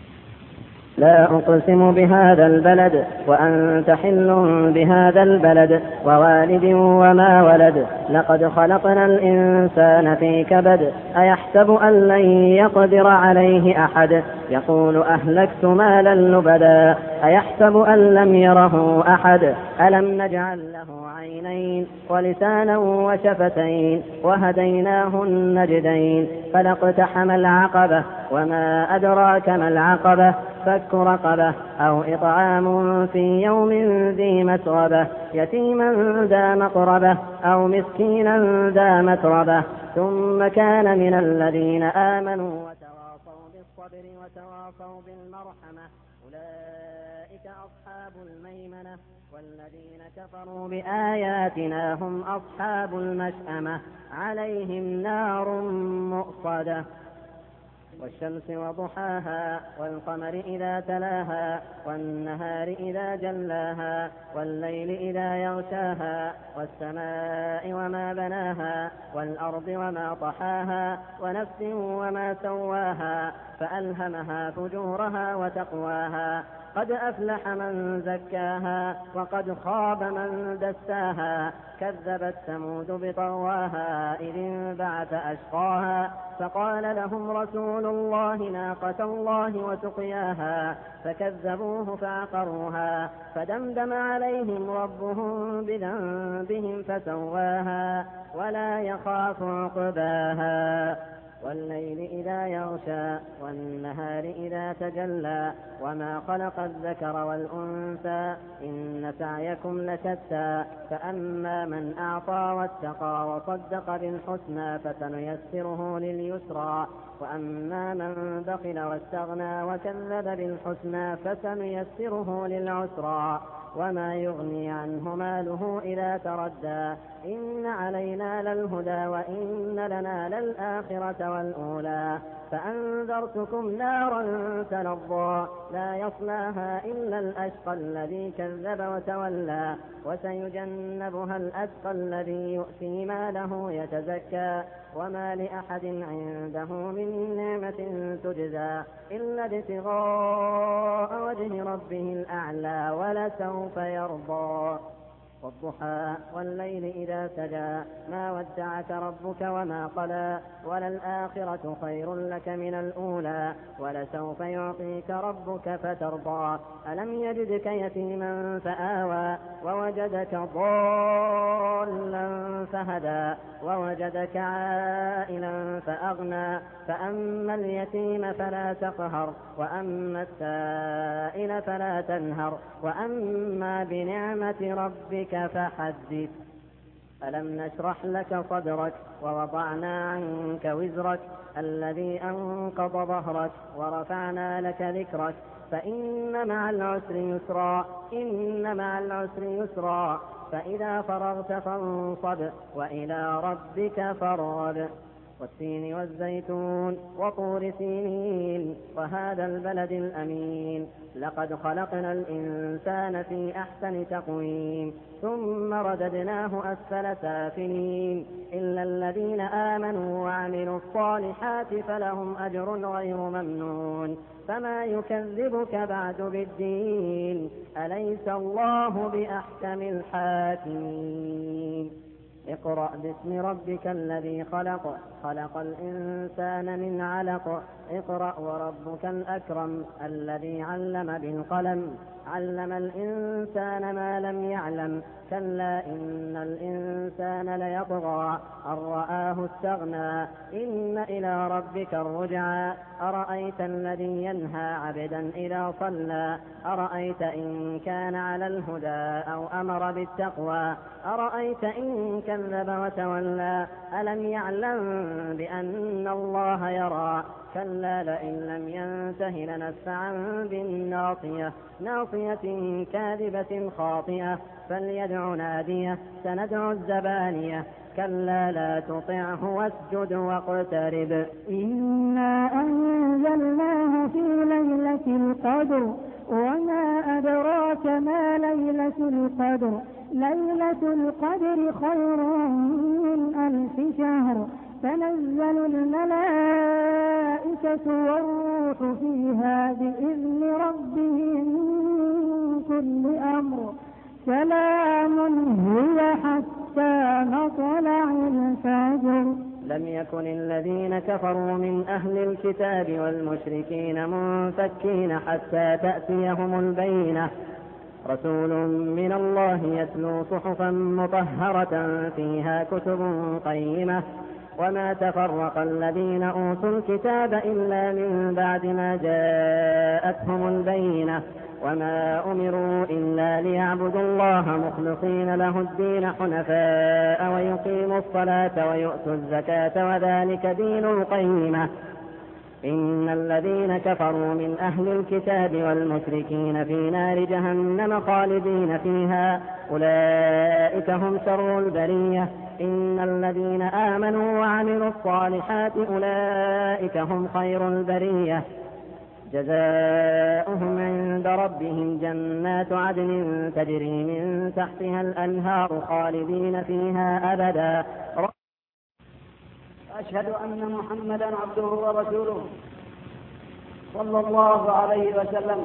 لا أقسم بهذا البلد وأنت حل بهذا البلد ووالد وما ولد، لقد خلقنا الإنسان في كبد، أيحسب أن لن يقدر عليه أحد، يقول أهلكت مالا لبدا، أيحسب أن لم يره أحد، ألم نجعل له عينين ولسانا وشفتين وهديناه النجدين، فلاقتحم العقبة وما أدراك ما العقبة، فك رقبة أو إطعام في يوم ذي مسغبة، يتيما ذا مقربة أو مسكينا ذا متربة، ثم كان من الذين آمنوا وتواصوا بالصبر وتواصوا بالمرحمة، أولئك أصحاب الميمنة، والذين كفروا بآياتنا هم أصحاب المشأمة، عليهم نار مؤصدة. والشمس وضحاها والقمر إذا تلاها والنهار إذا جلاها والليل إذا يغشاها والسماء وما بناها والأرض وما طحاها ونفس وما سواها فألهمها فجورها وتقواها، قد أفلح من زكاها وقد خاب من دساها، كذبت ثمود بطغواها إذ انبعث أشقاها، فقال لهم رسول الله ناقة الله وسقياها، فكذبوه فعقروها، فدمدم عليهم ربهم بذنبهم فسواها، ولا يخاف عقباها. والليل إذا يغشى والنهار إذا تجلى وما خلق الذكر والأنثى إن سعيكم لشتى، فأما من أعطى واتقى وصدق بالحسنى فسنيسره لليسرى، وأما من بخل واستغنى وكذب بالحسنى فسنيسره للعسرى، وما يغني عنه ماله إذا تردى، إن علينا للهدى وإن لنا للآخرة والأولى، فأنذرتكم نارا تلظى لا يصلاها إلا الأشقى الذي كذب وتولى، وسيجنبها الأتقى الذي يؤتي ماله يتزكى، وما لأحد عنده من نعمة تجزى إلا ابتغاء وجه ربه الأعلى ولسوف يرضى. والضحى والليل إذا سجى ما ودعك ربك وما قلى وللآخرة خير لك من الأولى ولسوف يعطيك ربك فترضى ألم يجدك يتيما فآوى ووجدك ضالا فهدى ووجدك عائلا فأغنى فأما اليتيم فلا تقهر وأما السائل فلا تنهر وأما بنعمة ربك فحدث ألم نشرح لك صدرك ووضعنا عنك وزرك الذي أنقض ظهرك ورفعنا لك ذكرك فإن مع العسر يسرا إن مع العسر يسرا فإذا فرغت فانصب وإلى ربك فارغب والتين والزيتون وطور سينين وهذا البلد الأمين لقد خلقنا الإنسان في أحسن تقويم ثم رددناه أسفل سافلين إلا الذين آمنوا وعملوا الصالحات فلهم أجر غير ممنون فما يكذبك بعد بالدين أليس الله بأحكم الحاكمين اقرأ باسم ربك الذي خلق خلق الإنسان من علق اقرأ وربك الأكرم الذي علم بالقلم علم الإنسان ما لم يعلم كلا إن الإنسان ليطغى أن رآه استغنى إن إلى ربك الرجعى أرأيت الذي ينهى عبدا إذا صلى أرأيت إن كان على الهدى أو أمر بالتقوى أرأيت إن كذب وتولى ألم يعلم بأن الله يرى كلا لئن لم ينته لنسفعا بالناصية ناصية كاذبة خاطئة فليدع نادية سندع الزبانية كلا لا تطعه واسجد واقترب إنا أنزلناه في ليلة القدر وما أدراك ما ليلة القدر ليلة القدر خير من 1000 شهر تنزل الملائكة والروح فيها بإذن ربهم من كل أمر سلام هي حتى مطلع الفجر لم يكن الذين كفروا من أهل الكتاب والمشركين منفكين حتى تأتيهم البينة رسول من الله يتلو صحفا مطهرة فيها كتب قيمة وما تفرق الذين أوتوا الكتاب إلا من بعد ما جاءتهم البينة وما أمروا إلا ليعبدوا الله مخلصين له الدين حنفاء ويقيموا الصلاة ويؤتوا الزكاة وذلك دين القيمة إن الذين كفروا من أهل الكتاب والمشركين في نار جهنم خالدين فيها أولئك هم شر البرية إن الذين آمنوا وعملوا الصالحات أولئك هم خير البرية جزاؤهم عند ربهم جنات عدن تجري من تحتها الأنهار خالدين فيها أبدا أشهد أن محمدا عبده ورسوله صلى الله عليه وسلم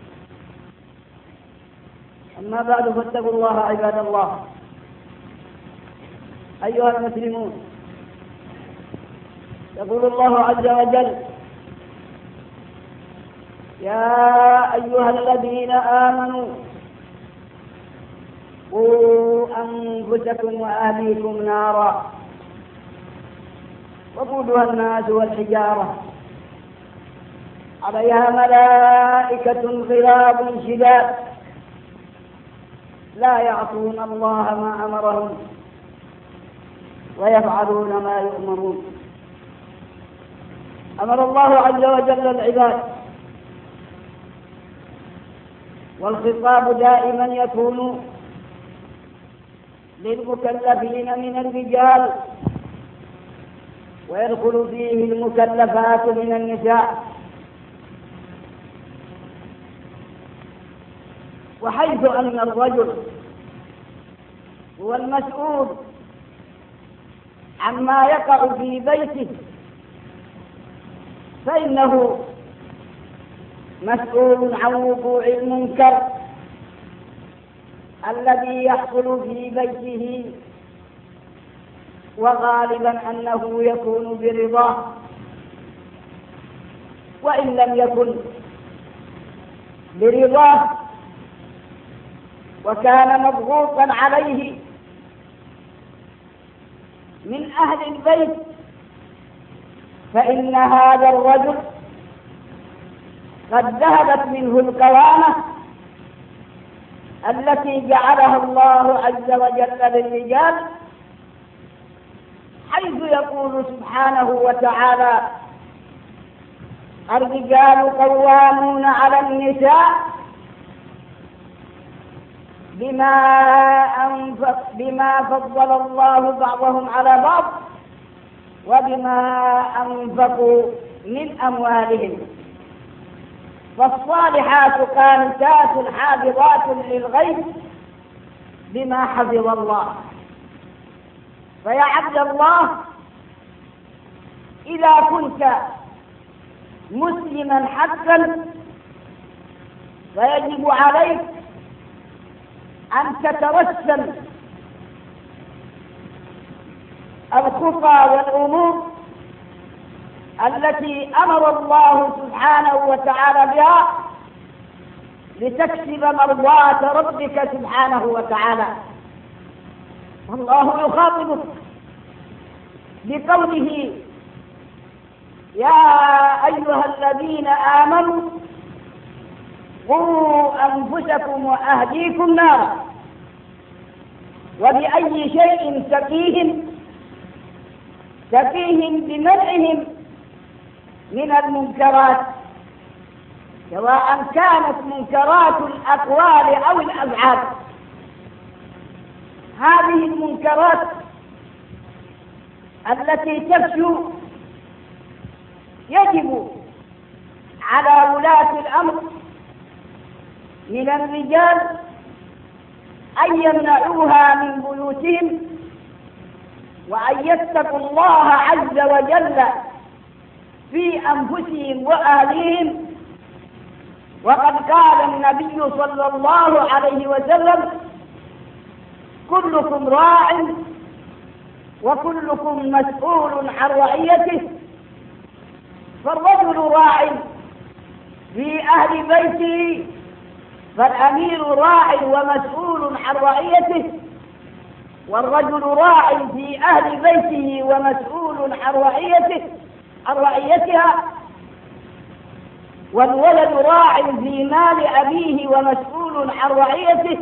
أما بعد فاتقوا الله عباد الله أيها المسلمون يقول الله عز وجل يا أيها الذين آمنوا قوا أنفسكم وأهليكم نارا وقودها الناس والحجارة عليها ملائكة غلاظ شداد لا يعصون الله ما أمرهم ويفعلون ما يؤمرون أمر الله عز وجل العباد والخطاب دائما يكون للمكلفين من الرجال ويدخل فيه المكلفات من النساء وحيث أن الرجل هو المسؤول عما يقع في بيته فإنه مسؤول عن وقوع المنكر الذي يحصل في بيته، وغالبا أنه يكون برضاه، وإن لم يكن برضاه وكان مضغوطا عليه من أهل البيت، فإن هذا الرجل قد ذهبت منه القوامة التي جعلها الله عز وجل للرجال، حيث يقول سبحانه وتعالى: الرجال قوامون على النساء بما فضل الله بعضهم على بعض وبما أنفقوا من أموالهم، فالصالحات قانتات حافظات للغيب بما حفظ الله. فيا عبد الله، إذا كنت مسلما حقا فيجب عليك أن تترسم الخطى والأمور التي أمر الله سبحانه وتعالى بها لتكسب مرضاة ربك سبحانه وتعالى. الله يخاطبك بقوله: يا أيها الذين آمنوا قوا أنفسكم وأهليكم نارا. وبأي شيء تقيهم بمنعهم من المنكرات، سواء كانت منكرات الأقوال أو الأفعال. هذه المنكرات التي تفشو يجب على ولاة الأمر من الرجال أن يمنعوها من بيوتهم، وأن يتقوا الله عز وجل في أنفسهم وأهليهم. وقد قال النبي صلى الله عليه وسلم: كلكم راع وكلكم مسؤول عن رعيته. فالرجل راع في أهل بيته، فالأمير راع ومسؤول عن رعيته، والرجل راع في أهل بيته ومسؤول عن رعيتها، والولد راع في مال أبيه ومسؤول عن رعيته.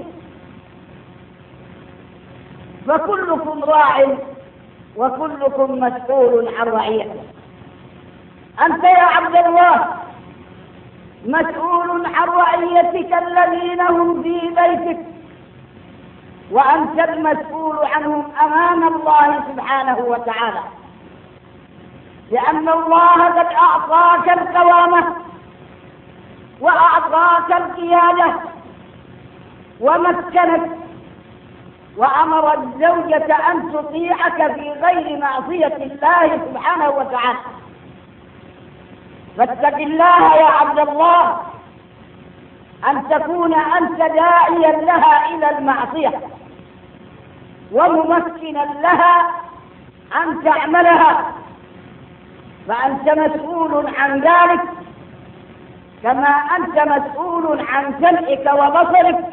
فكلكم راع وكلكم مسؤول عن رعيته. أنت يا عبد الله مسؤول عن رعيتك الذين هم في بيتك، وأنت المسؤول عنهم أمام الله سبحانه وتعالى، لأن الله قد أعطاك القوامة وأعطاك القيادة ومكنك، وأمر الزوجة أن تطيعك في غير معصية الله سبحانه وتعالى. فاتق الله يا عبد الله أن تكون أنت داعيا لها إلى المعصية وممكنا لها أن تعملها، فأنت مسؤول عن ذلك كما أنت مسؤول عن سمعك وبصرك.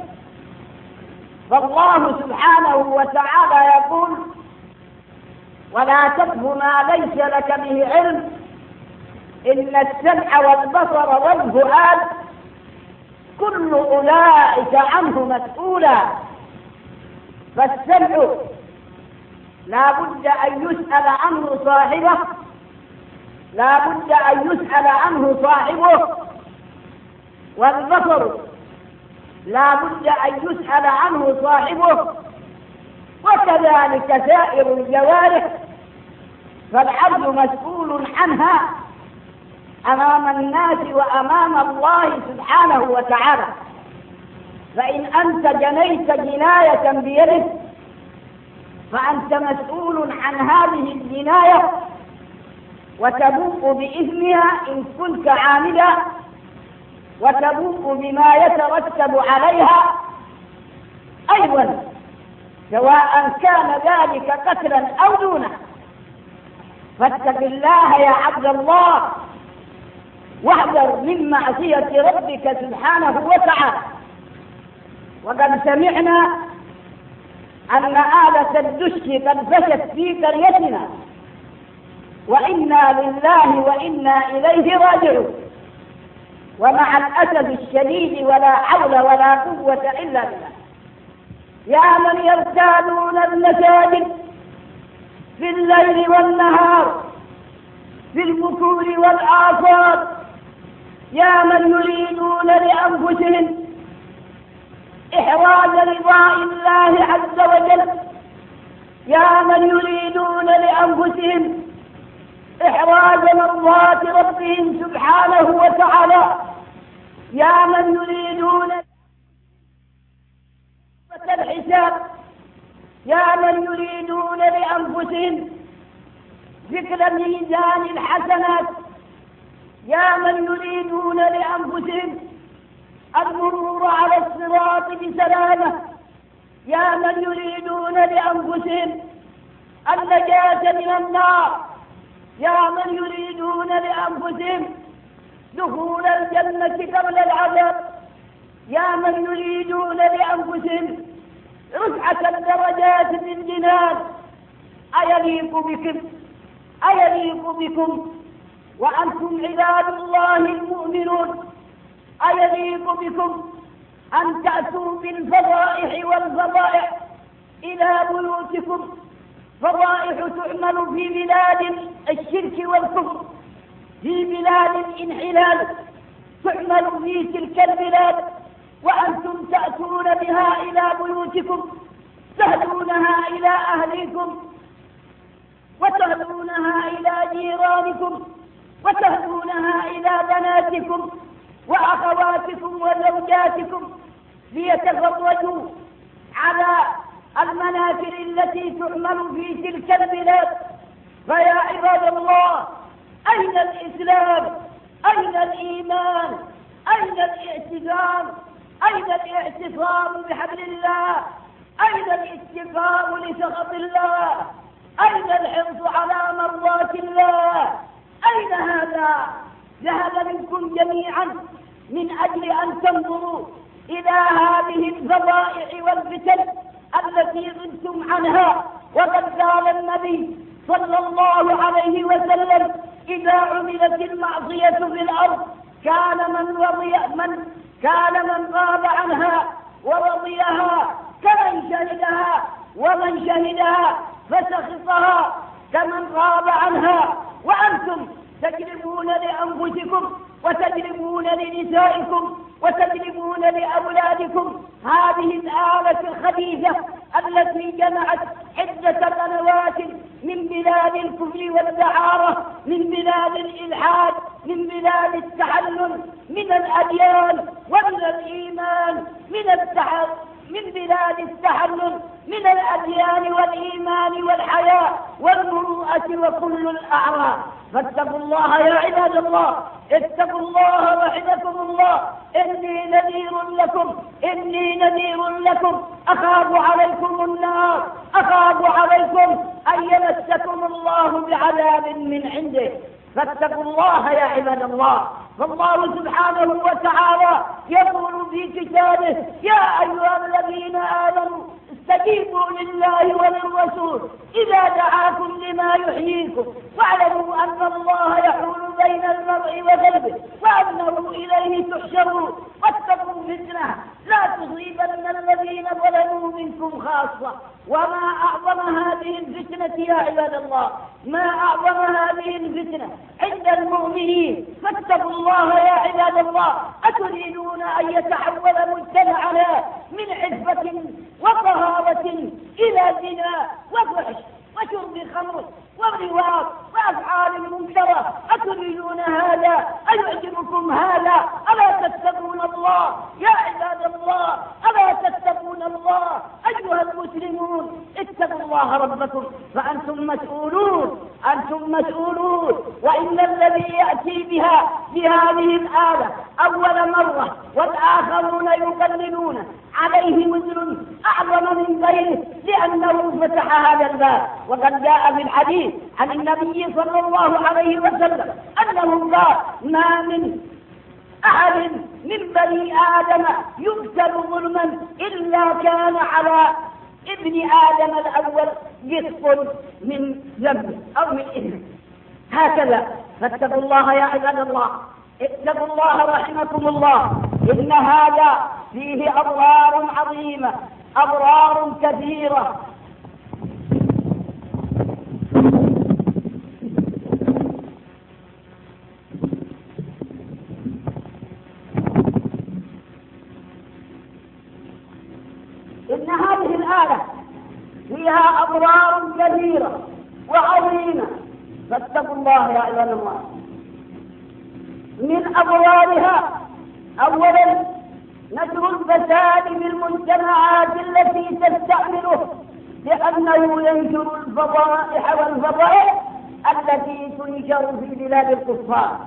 فالله سبحانه وتعالى يقول: ولا تقف ما ليس لك به علم إن السمع والبصر والفؤاد كل أولئك عنه مسؤولا. فالسمع لا بد أن يسأل عنه صاحبه، لا بد أن يسأل عنه صاحبه، والبصر لا بد أن يسأل عنه صاحبه، وكذلك سائر الجوارح، فالعبد مسؤول عنها أمام الناس وأمام الله سبحانه وتعالى. فإن أنت جنيت جناية بيدك فأنت مسؤول عن هذه الجناية وتبوء بإثمها إن كنت عاملا، وتبوء بما يترتب عليها، أي سواء كان ذلك قتلا أو دونه. فاتق الله يا عبد الله، واحذر من معصية ربك سبحانه وتعالى. وقد سمعنا أن آلة الدش قد فشت في قريتنا، وإنا لله وإنا إليه راجعون. ومع الأسف الشديد ولا حول ولا قوة إلا بالله، يا من يرتادون المساجد في الليل والنهار في البكور والآصال، يا من يريدون لأنفسهم إحراز رضاء الله عز وجل، يا من يريدون لأنفسهم إحراز مرضات ربهم سبحانه وتعالى، يا من يريدون الحساب، يا من يريدون لأنفسهم ذكر ميزان الحسنات، يا من يريدون لأنفسهم المرور على الصراط بسلامة، يا من يريدون لأنفسهم النجاة من النار، يا من يريدون لأنفسهم دخول الجنة قبل العذاب، يا من يريدون لأنفسهم رفعة الدرجات في الجنان. أيليق بكم وأنتم عباد الله المؤمنون، أيليق بكم أن تأتوا بالفضائح والفضائح إلى بيوتكم؟ فضائح تعمل في بلاد الشرك والكفر، في بلاد الانحلال، تعمل في تلك البلاد، وأنتم تأتون بها إلى بيوتكم، تهدونها إلى أهليكم، وتهدونها إلى جيرانكم، وتهدونها إلى بناتكم وأخواتكم وزوجاتكم ليتفرجوا على المناكر التي تعمل في تلك البلاد. فيا عباد الله، أين الإسلام؟ أين الإيمان؟ أين الاعتزام؟ أين الاعتصام بحبل الله؟ أين الاستقام لسخط الله؟ أين الحرص على مرضاة الله؟ أين هذا؟ ذهب منكم جميعا من أجل أن تنظروا إلى هذه الفضائح والفتن التي غبتم عنها. وقد قال النبي صلى الله عليه وسلم: إذا عملت المعصية في الأرض كان من غاب عنها ورضيها كمن شهدها، ومن شهدها فسخطها كمن غاب عنها. وأنتم تجلبون لأنفسكم وتجلبون لنسائكم وتجلبون لأولادكم هذه الآلة الخبيثة التي جمعت عدة قنوات من بلاد الكفر والدعارة، من بلاد الإلحاد، من بلاد التحلل من الأديان ومن الإيمان، من بلاد التحلل من الأديان والإيمان والحياة والمروءة وكل الأعراض. فاتقوا الله يا عباد الله، اتقوا الله وحدكم الله. إني نذير لكم أخاف عليكم النار، أخاف عليكم أن يمسكم الله بعذاب من عنده. فاتقوا الله يا عباد الله. فالله سبحانه وتعالى يقول في كتابه: يا أيها الذين آمنوا استجيبوا لله وللرسول إذا دعاكم لما يحييكم، واعلموا أن الله يحول بين المرء وقلبه وأنه إليه تحشرون. واتقوا فتنة لا تصيبن الذين ظلموا منكم خاصة. وما أعظم هذه الفتنة يا عباد الله، ما أعظم هذه الفتنة عند المؤمنين. فاتقوا الله يا عباد الله. أتريدون أن يتحول مجتمعنا من عفة وطهارة إلى زنا وفحش وشرب خمر ورواق وأفعال منكرة؟ أتريدون هذا؟ أيعجبكم هذا؟ ألا تتقون الله يا عباد الله؟ ألا تتقون الله أيها المسلمون اتقوا الله ربكم فأنتم مسؤولون وإن الذي يأتي بها بهذه الآلة أول مرة والآخرون يقللون عليه وزر أعظم من غيره لأنه فتح هذا الباب. وقد جاء في الحديث عن النبي صلى الله عليه وسلم أنه قال ما من أحد من بني آدم يقتل ظلما إلا كان على ابن آدم الأول قسط من ذنب أو من إثم. هكذا فاتقوا الله يا عباد الله، اتقوا الله رحمكم الله. إن هذا فيه أضرار عظيمة، أضرار كثيرة. إن هذه الآلة فيها أضرار كثيرة وعظيمة، فاتقوا الله يا عباد الله. من أضرارها أولا نشر الفساد في المجتمعات التي تستعمله، لأنه ينشر الفضائح والفضائح التي تنشر في بلاد الكفار.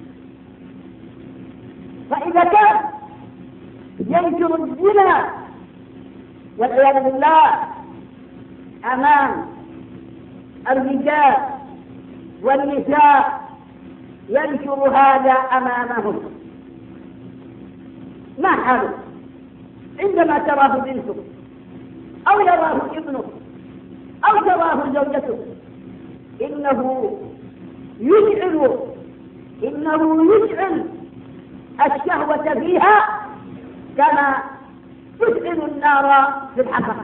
فإذا كان ينشر الزنا والعياذ بالله أمام الرجال والنساء، ينشر هذا أمامهم، ما حاله عندما تراه بنته أو يراه ابنه أو تراه زوجته إنه يشعل الشهوة فيها كما تشعل النار في الحطب.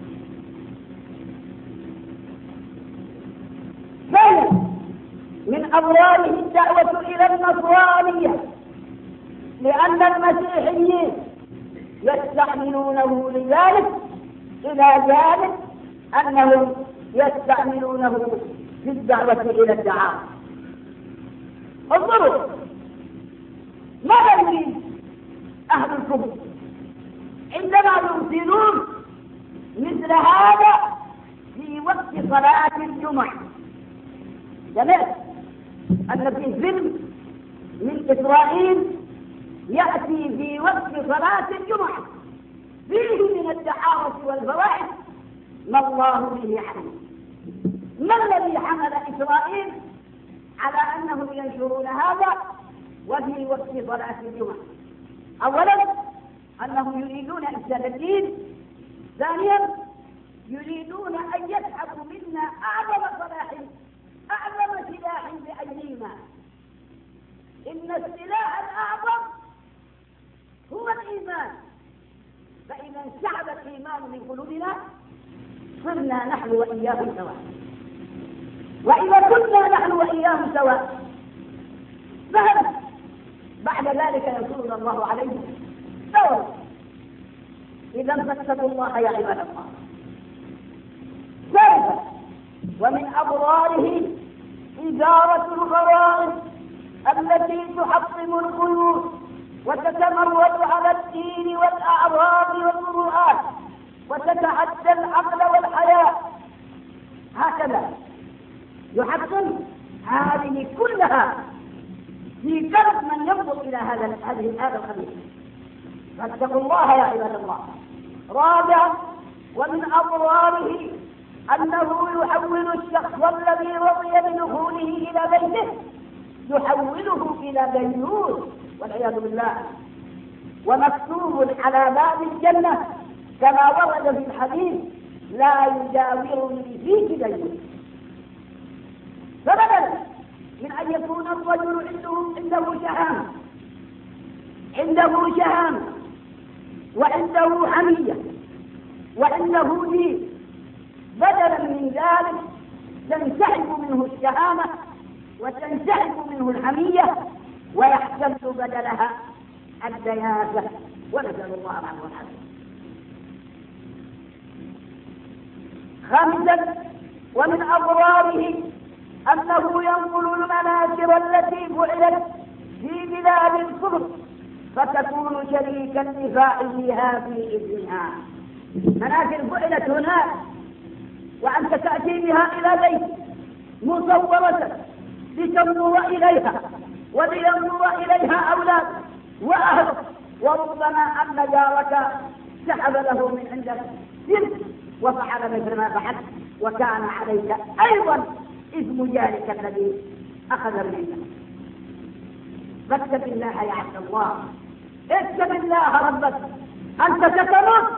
ثانيا من أضراره الدعوة إلى النصرانية، لأن المسيحيين يستعملونه لذلك، إلى ذلك أنهم يستعملونه في الدعوة إلى الدعاء. انظروا ماذا يريد أهل الكفر عندما يرسلون مثل هذا في وقت صلاة الجمعة. سمعت أن في فيلم من إسرائيل يأتي في وقت صلاة الجمعة فيه من الدعارة والفواحش ما الله به حمل. ما الذي حمل إسرائيل على أنهم ينشرون هذا وفي وقت صلاة الجمعة؟ أولا أنهم يريدون إفساد الدين، ثانيا يريدون أن يسحبوا منا أعظم سلاح بأيدينا. إن السلاح الأعظم هو الإيمان، فإذا انسحب الإيمان من قلوبنا صرنا نحن وإياهم سواء. وإذا كنا نحن وإياهم سواء فهل بعد ذلك ينصرنا الله عليهم؟ لا. إذا فاتقوا الله يا عباد الله. ثالثا ومن أضراره إدارة الغرائز التي تحطم القلوب وتتمرد على الدين والأعراض والمروءات وتتعدى العقل والحياة. هكذا يحطم هذه كلها في قلب من ينظر إلى هذا الخبيث. فاتقوا الله يا عباد الله. رابعا ومن أضراره أنه يحول الشخص الذي رضي بدخوله إلى بيته يحوله إلى دينوس والعياذ بالله، ومكتوب على باب الجنة كما ورد في الحديث لا يجاورني فيه دينوس. فبدلا من أن يكون الرجل عنده شهامة وعنده حمية وعنده دين، بدلا من ذلك تنسحب منه الشهامة وتنسحب منه الحمية ويحتل بدلها الدياسة، ونسأل الله عنه والعافية. خامسا ومن أضراره أنه ينقل المناكر التي فعلت في بلاد الكفر فتكون شريكا لفاعلها في إذنها. منازل فعلت هناك وأنت تأتي بها إلى بيت مصورة لتنظر إليها ولينظر إليها أولاد وأهلك، وربما أن جارك سحب له من عندك سلك وفعل مثل ما فعلت، وكان عليك أيضا اسم جارك الذي أخذ منك. فاتق الله يا عبد الله، اتق الله ربك، أنت ستموت،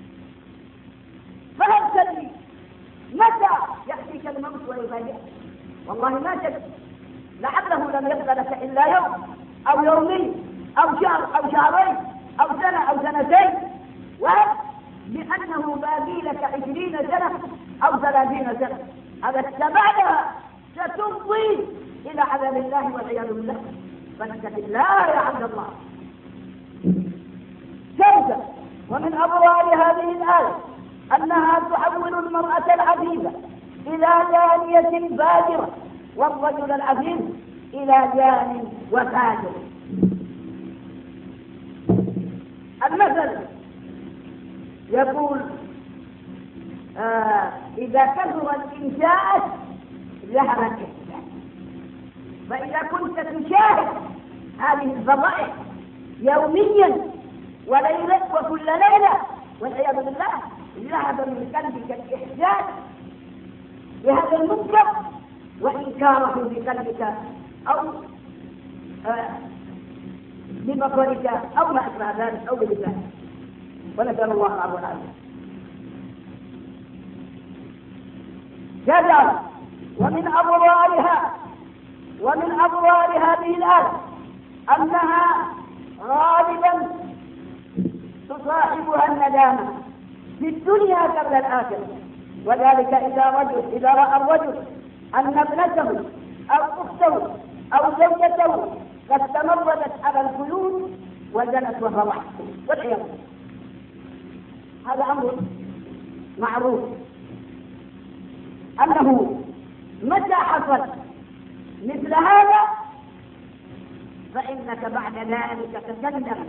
فهل تدري متى يأتيك الموت ويفاجئك؟ والله ما تدري، لعله لم يبق لك إلا يوم أو يومين أو شهر أو شهرين أو سنة أو سنتين، ولأنه باقي لك 20 سنة أو 30 سنة، هذا بعدها ستمضي إلى عذاب الله والعياذ بالله. فاتق الله يا عبد الله. ثالثا، ومن أبرار هذه الآية أنها تحول المرأة العفيفة إلى جانية فاجرة، والرجل العفيف إلى جان وفاجر. المثل يقول إذا كثر الإنشاء ذهب الإحسان. فإذا كنت تشاهد هذه الفضائح يوميا وليلة وكل ليلة والعياذ بالله، ذهب من قلبك الإحسان بهذا المنكر وإنكاره بقلبك أو ببصرك أو ما أشبه ذلك أو بلسانك، ونسأل الله العفو والعافية. كذا ومن أضرار هذه الآية أنها غالبا تصاحبها الندامة في الدنيا قبل الآخرة، وذلك إذا رأى الرجل أن ابنته أو أخته أو زوجته قد تمردت على الخلود وزنت وفضحت والعياذ بالله. هذا أمر معروف أنه متى حصل مثل هذا فإنك بعد ذلك تتندم.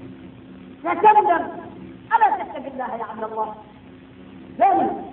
ألا تتق الله يا عبد الله؟ ثانيا،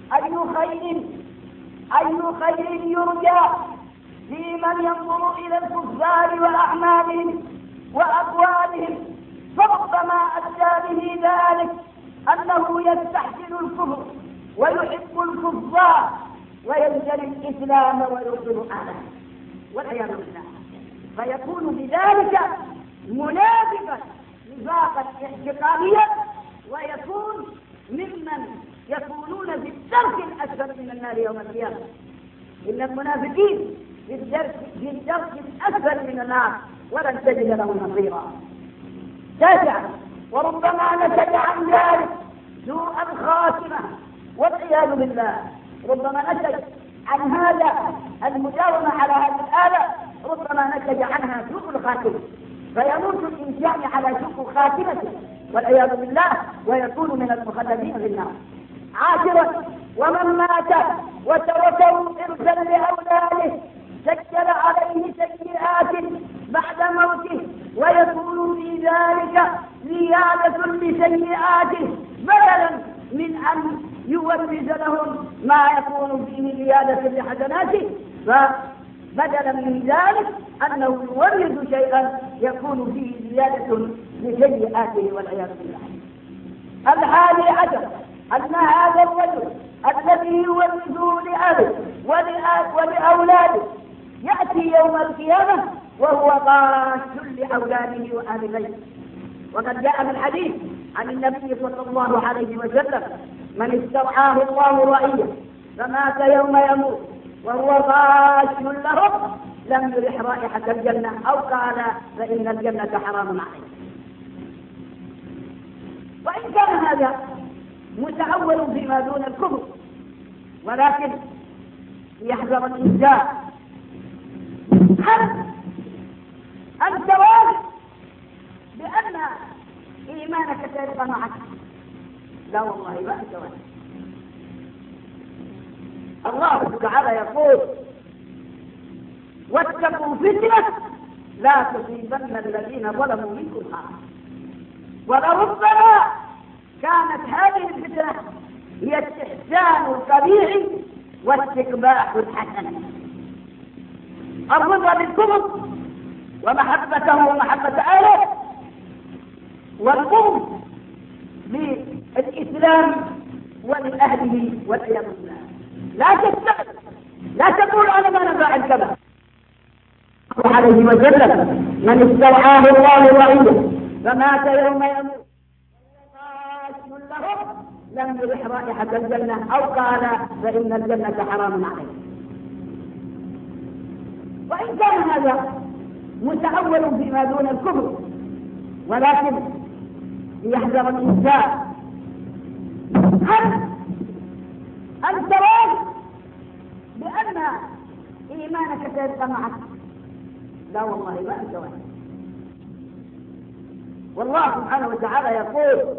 أي خير يرجى في من ينظر إلى الكفار وأعمالهم وأقوالهم، فربما أدى به ذلك أنه يستحسن الكفر ويحب الكفار وينزل الإسلام ويرسل أهله والعياذ بالله، فيكون بذلك منافقا نفاقا اعتقاديا، ويكون ممن يكونون في الدرك الأسفل من النار يوم القيامة. إن المنافقين في الدرك الأسفل من النار ولن تجد لهم نصيرا. تاسعا، وربما نتج عن ذلك سوء الخاتمة والعياذ بالله. ربما نتج عن هذا المداومة على هذه الآلة، ربما نتج عنها سوء الخاتمة، فيموت الإنسان على سوء خاتمته والعياذ بالله ويكون من المخلدين في النار. عاشرا، ومن مات وتركه إرثا لأولاده سجل عليه سيئات بعد موته، ويكون في ذلك زيادة لسيئاته بدلا من أن يورث لهم ما يكون فيه زيادة لحسناته، فبدلا من ذلك أنه يورث شيئا يكون فيه زيادة لسيئاته والعياذ بالله. 11 أن هذا الرجل الذي يورثه لأهله ولأولاده يأتي يوم القيامة وهو غاش لأولاده وأهل بيته. وقد جاء في الحديث عن النبي صلى الله عليه وسلم: من استرعاه الله رعية فمات يوم يموت وهو غاش لهم لم يرح رائحة الجنة، أو قال فإن الجنة حرام عليه. وإن كان هذا متأول فيما دون الكفر، ولكن يحذر الإنسان هل أنت واثق بأن إيمانك سيبقى معك؟ لا والله ما أنت واثق. الله تعالى يقول: واتقوا فتنة لا تصيبن الذين ظلموا منكم خاصة ولربما كانت هذه الفتنة هي استحسان القبيح واستقباح الحسن، الرضا بالكفر ومحبته ومحبة أهله، والقرب للإسلام ولأهله والعياذ بالله. لا تستقل، لا تقول أنا ما نفعل كذا عليه وسلم: من استرعاه الله وعيده فمات يوم يموت له لم يرح رائحة الجنة، أو قال فإن الجنة حرام عليه. وإن كان هذا متأول فيما دون الكفر، ولكن ليحذر الإنسان أن ترى بأن إيمانك سيبقى معك. لا والله ما أنت واحد. والله سبحانه وتعالى يقول: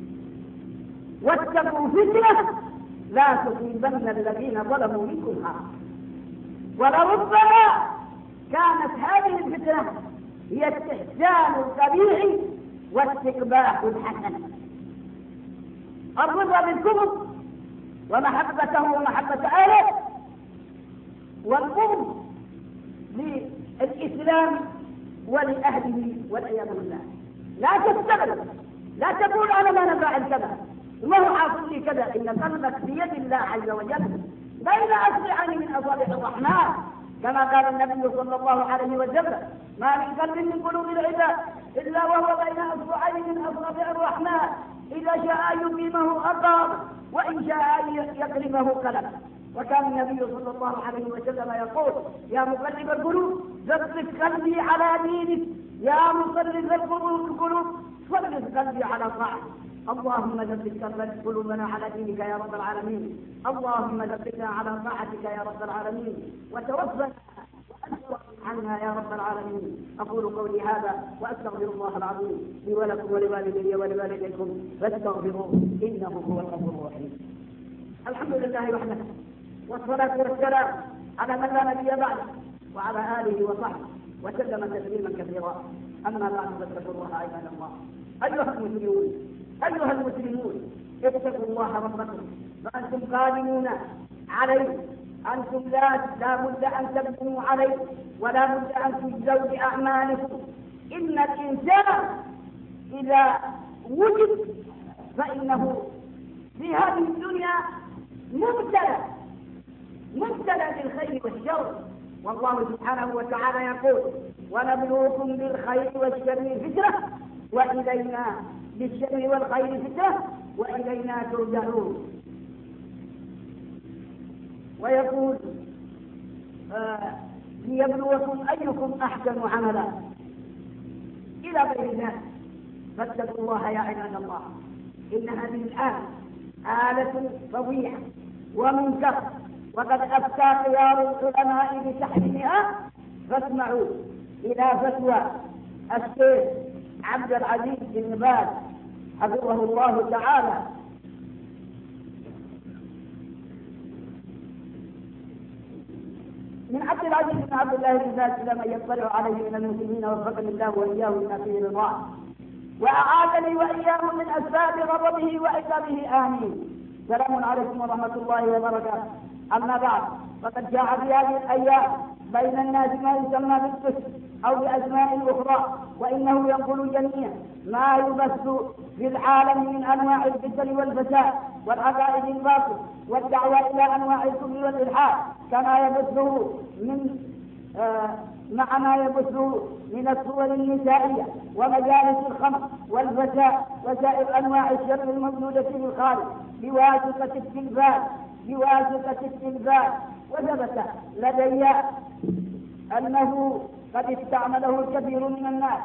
واتقوا فتنة لا تصيبن الذين ظلموا منكم خاصة. ولربما كانت هذه الفتنة هي استحسان القبيح واستقباح الحسن، الرضا بالكفر ومحبته ومحبة أهله، والقرب للإسلام ولأهله والعياذ بالله. لا تستغرب، لا تقول أنا ما نفعل كذا وما هو حاصل لي كذا، إن قلبك بيد الله عز وجل بين أصبعين من أصابع الرحمن، كما قال النبي صلى الله عليه وسلم: ما من قلب من قلوب العباد إلا وهو بين أصبعين من أصابع الرحمن، إذا شاء يقيمه أقام وإن شاء يقلبه قلب. وكان النبي صلى الله عليه وسلم يقول: يا مقلب القلوب ثبت قلبي على دينك، يا مصرف القلوب صرف قلبي على طاعتك. اللهم ثبت قلوبنا على دينك يا رب العالمين، اللهم ثبتنا على طاعتك يا رب العالمين، وتوفنا وأنت عنا يا رب العالمين. أقول قولي هذا وأستغفر الله العظيم لي ولكم ولوالدي ولوالديكم فاستغفروه إنه هو الغفور الرحيم. الحمد لله وحده، والصلاة والسلام على من لا نبي بعده وعلى آله وصحبه وسلم تسليما كثيرا. أما بعد فاتقوا الله عباد الله. أيها المسلمون اتقوا الله ربكم فأنتم قادمون عليه. أنتم لا بد أن تبنوا عليه ولا بد أن تجزوا بأعمالكم. إن الإنسان إذا وجد فإنه في هذه الدنيا مبتلى بالخير والشر. والله سبحانه وتعالى يقول: ونبلوكم بالخير والشر فتنة وإلينا بالشر والخير فتنة وإلينا ترجعون. ويقول: ليبلوكم أيكم أحسن عملا إلى غير ذلك. فاتقوا الله يا عباد الله. إن هذه الآية آلة فظيعة ومنكرة، وقد أفتى خيار العلماء بتحريمها، فاسمعوا إلى فتوى الشيخ عبد العزيز بن باز حفظه الله تعالى. من عبد العزيز بن عبد الله بن باز إلى من يطلع عليه من المسلمين وفقني الله وإياه لما فيه رضاه وأعاذني وإياه من أسباب غضبه وعقابه آمين. سلام عليكم ورحمة الله وبركاته. أما بعد، فقد جاء في هذه الأيام بين الناس ما يسمى بالفتن أو بأسماء أخرى، وإنه ينقل جميعا ما يبث في العالم من أنواع الفتن والفساد والعقائد الباطل والدعوة إلى أنواع الكفر والإلحاد، كما يبثه مع ما يبثه من الصور النسائية ومجالس الخمر والفساد وسائر أنواع الشر الموجودة في الخارج بواسطة التلفاز. وثبت لدي أنه قد استعمله الكثير من الناس،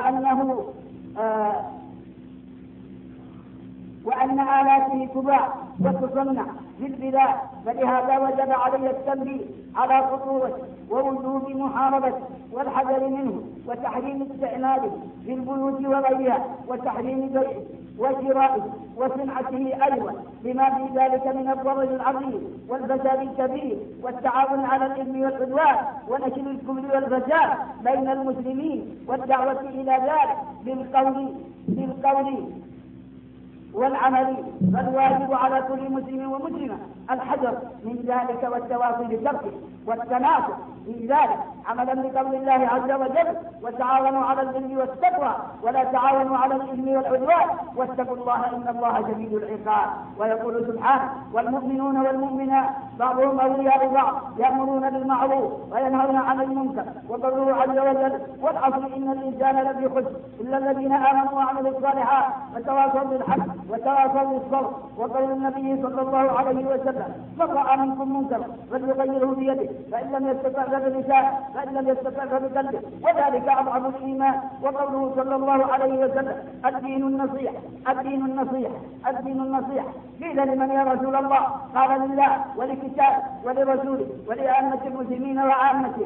وأن آلاته تباع وتصنع في البلاد، فلهذا وجب علي التنبيه على خطورة ووجوب محاربته والحذر منه وتحريم استعماله في البيوت وغيرها، وتحريم بيعه وشرائه وصنعته أيضا، بما في ذلك من الضرر العظيم والفساد الكبير والتعاون على الإثم والعدوان ونشر الكفر والفساد بين المسلمين والدعوة إلى ذلك بالقول والعملي، فالواجب على كل مسلم ومسلمة الحذر من ذلك والتواصي بتركه والتنافس في ذلك، عملا بقول الله عز وجل: وتعاونوا على البر والتقوى ولا تعاونوا على الإثم والعدوان واتقوا الله إن الله شديد العقاب. ويقول سبحانه: والمؤمنون والمؤمنات بعضهم أولياء بعض يأمرون بالمعروف وينهون عن المنكر، وقوله عز وجل: والعصر إن الإنسان لفي خسر إلا الذين آمنوا وعملوا الصالحات وتواصوا بالحق وتواصوا بالصبر. وقول النبي صلى الله عليه وسلم: من رأى منكم منكرا فليغيره بيده فإن لم يستطع فبلسانه فإن لم يستطع فبقلبه وذلك أضعف الإيمان. وقوله صلى الله عليه وسلم: الدين النصيحة الدين النصيحة الدين النصيحة. قيل: لمن يا رسول الله؟ قال: لله ولكتابه ولرسوله ولأئمة المسلمين وعامته.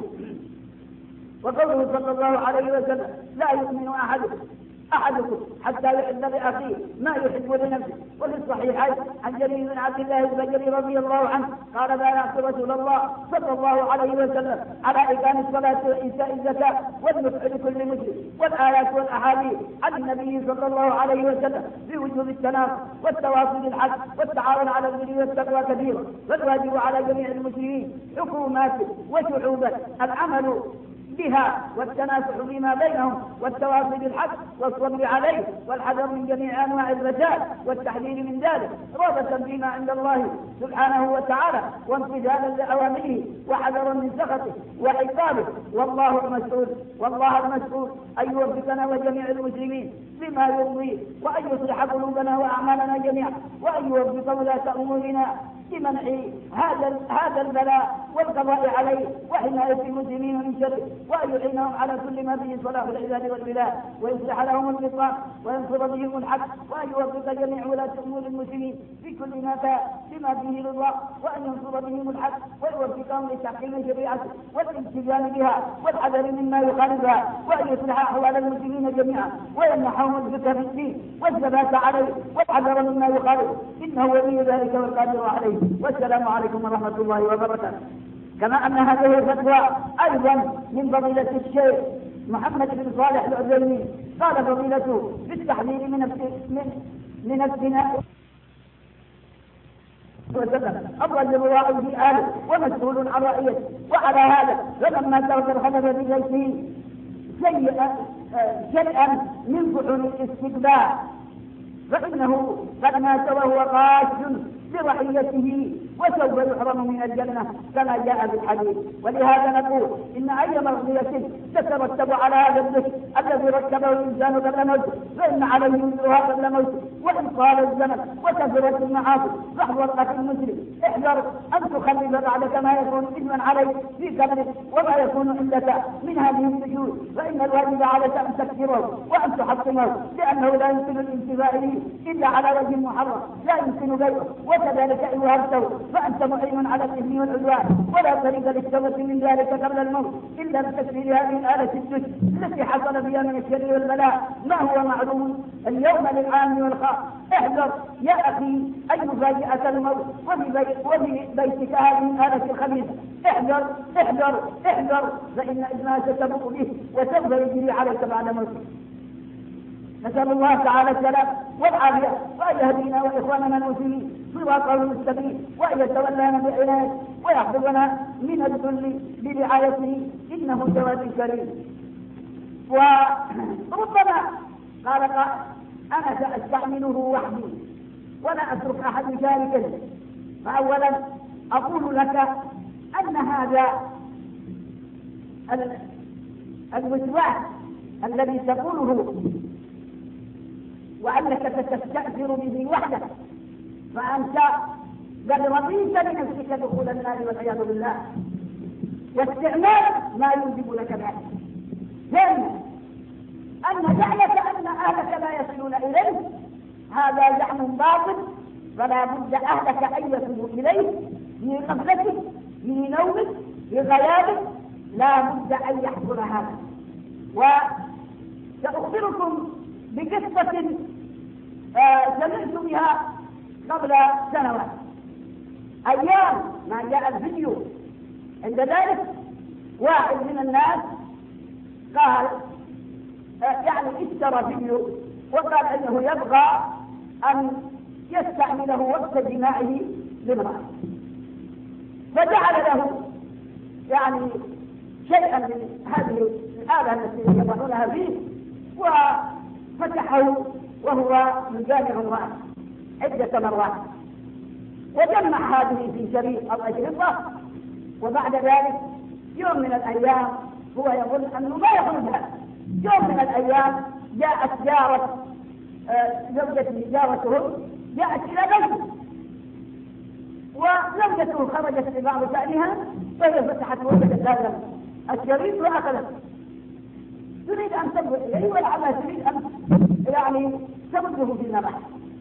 وقوله صلى الله عليه وسلم: لا يؤمن أحدكم حتى يحب لأخيه ما يحب لنفسه. وفي الصحيحين عن جرير بن عبد الله البجلي رضي الله عنه قال: بايعت رسول الله صلى الله عليه وسلم على إقام الصلاة وإيتاء الزكاة والنصح لكل مسلم. والآيات والأحاديث عن النبي صلى الله عليه وسلم في وجوب التناصر والتواصي بالحق والتعاون على البر والتقوى كثيرا. فالواجب على جميع المسلمين حكوماته وشعوبه العمل بها والتناسح فيما بينهم والتواصي بالحق والصبر عليه والحذر من جميع انواع الفساد والتحذير من ذلك رغبة فيما عند الله سبحانه وتعالى وامتثالا لاوامره وحذرا من سخطه وعقابه. والله المسؤول ان يوفقنا وجميع المسلمين بما يرضيه وان يصلح قلوبنا واعمالنا جميعا وان يوفق ولاة امورنا بمنع هذا البلاء والقضاء عليه وحماية المسلمين من شره، وأن يعينهم على كل ما فيه صلاح العباد والبلاد ويصلح لهم النظام وينصر بهم الحق، وأن يوفق جميع ولاة أمور المسلمين في كل بما فيه رضا، وأن ينصر بهم الحق ويوفقهم لتحكيم شريعته والالتزام بها والحذر مما يخالفها، وأن يصلح أحوال المسلمين جميعا ويمنحهم الفقه في الدين والثبات عليه والحذر مما يخالفه، إنه ولي ذلك والقادر عليه. والسلام عليكم ورحمة الله وبركاته. كما أن هذه الفتوى أيضا من فضيلة الشيخ محمد بن صالح العثيمين قال فضيلته في التحذير من الزنا أفضل الرائي في آله ومسؤول عن رأيته. وعلى هذا فلما ترك الخلف في بيته شيئا من فحول الاستكبار فإنه قد مات وهو غاش برعيته وسوف يحرم من الجنة كما جاء في الحديث. ولهذا نقول إن أي مرضية تترتب على هذا الذكر الذي ركبه الإنسان قبل موته فإن عليه وزرها قبل موته، وإن طال الزمن وكثرت المعاصي فاحذر أخي المسلم، احذر أن تخلف بعدك ما يكون إثما عليك في قبرك وما يكون عندك من هذه السجود، فإن الواجب عليك أن تكثره وأن تحطمه لأنه لا يمكن الانتفاع به إلا على وجه محرم لا يمكن غيره، وكذلك إن وهبته فأنت معين على الإثم والعدوان ولا طريق للتوبة من ذلك قبل الموت إلا بتكفير هذه الآلة الدش التي حصل فيها من الشر والبلاء ما هو معلوم اليوم للعام والخاص. احذر يا أخي أن يفاجئك الموت وفي بيتك هذه الآلة الخبيثة، احذر احذر احذر فإن إذنها ستبق به وسوف يجري عليك بعد موتك. نسأل الله تعالى السلام والعافية وأن يهدينا وإخواننا المسلمين صراطه المستقيم وأن يتولانا بعنايته ويحفظنا من الذل برعايته إنه جواد كريم. وربما قال أنا سأستعمله وحدي ولا أترك أحد يشاركني. فأولا أقول لك أن هذا الوسواس الذي تقوله وأنك ستستأثر به وحدك فأنت قد رضيت لنفسك دخول النار والعياذ بالله واستعمال ما يوجب لك ذلك. ثانيا أن زعمك أن أهلك لا يصلون إليه هذا زعم باطل، فلا بد أهلك أن يصلوا إليه في غفلتك في نومك في غيابك، لا بد أن يحصل هذا. وسأخبركم بقصة سمعت بها قبل سنوات أيام ما جاء الفيديو. عند ذلك واحد من الناس قال يعني اشترى فيديو وقال انه يبغى أن يستعمله وقت جماعه لامرأة، فجعل له يعني شيئا من هذه الآلة التي يضعونها فيه وفتحه وهو يجامع امرأة عدة مرات، وجمع هذه في شريط أو أشرطة، وبعد ذلك يوم من الأيام هو يظن أنه ما يظن هذا، يوم من الأيام جاءت جارة زوجته جارته جاءت إلى بيته، وزوجته خرجت لبعض شأنها فهي فتحت وجدت هذا الشريط وأخذت تريد أن تنظر إليه ولعلها تريد أن يعني تمده في النبح،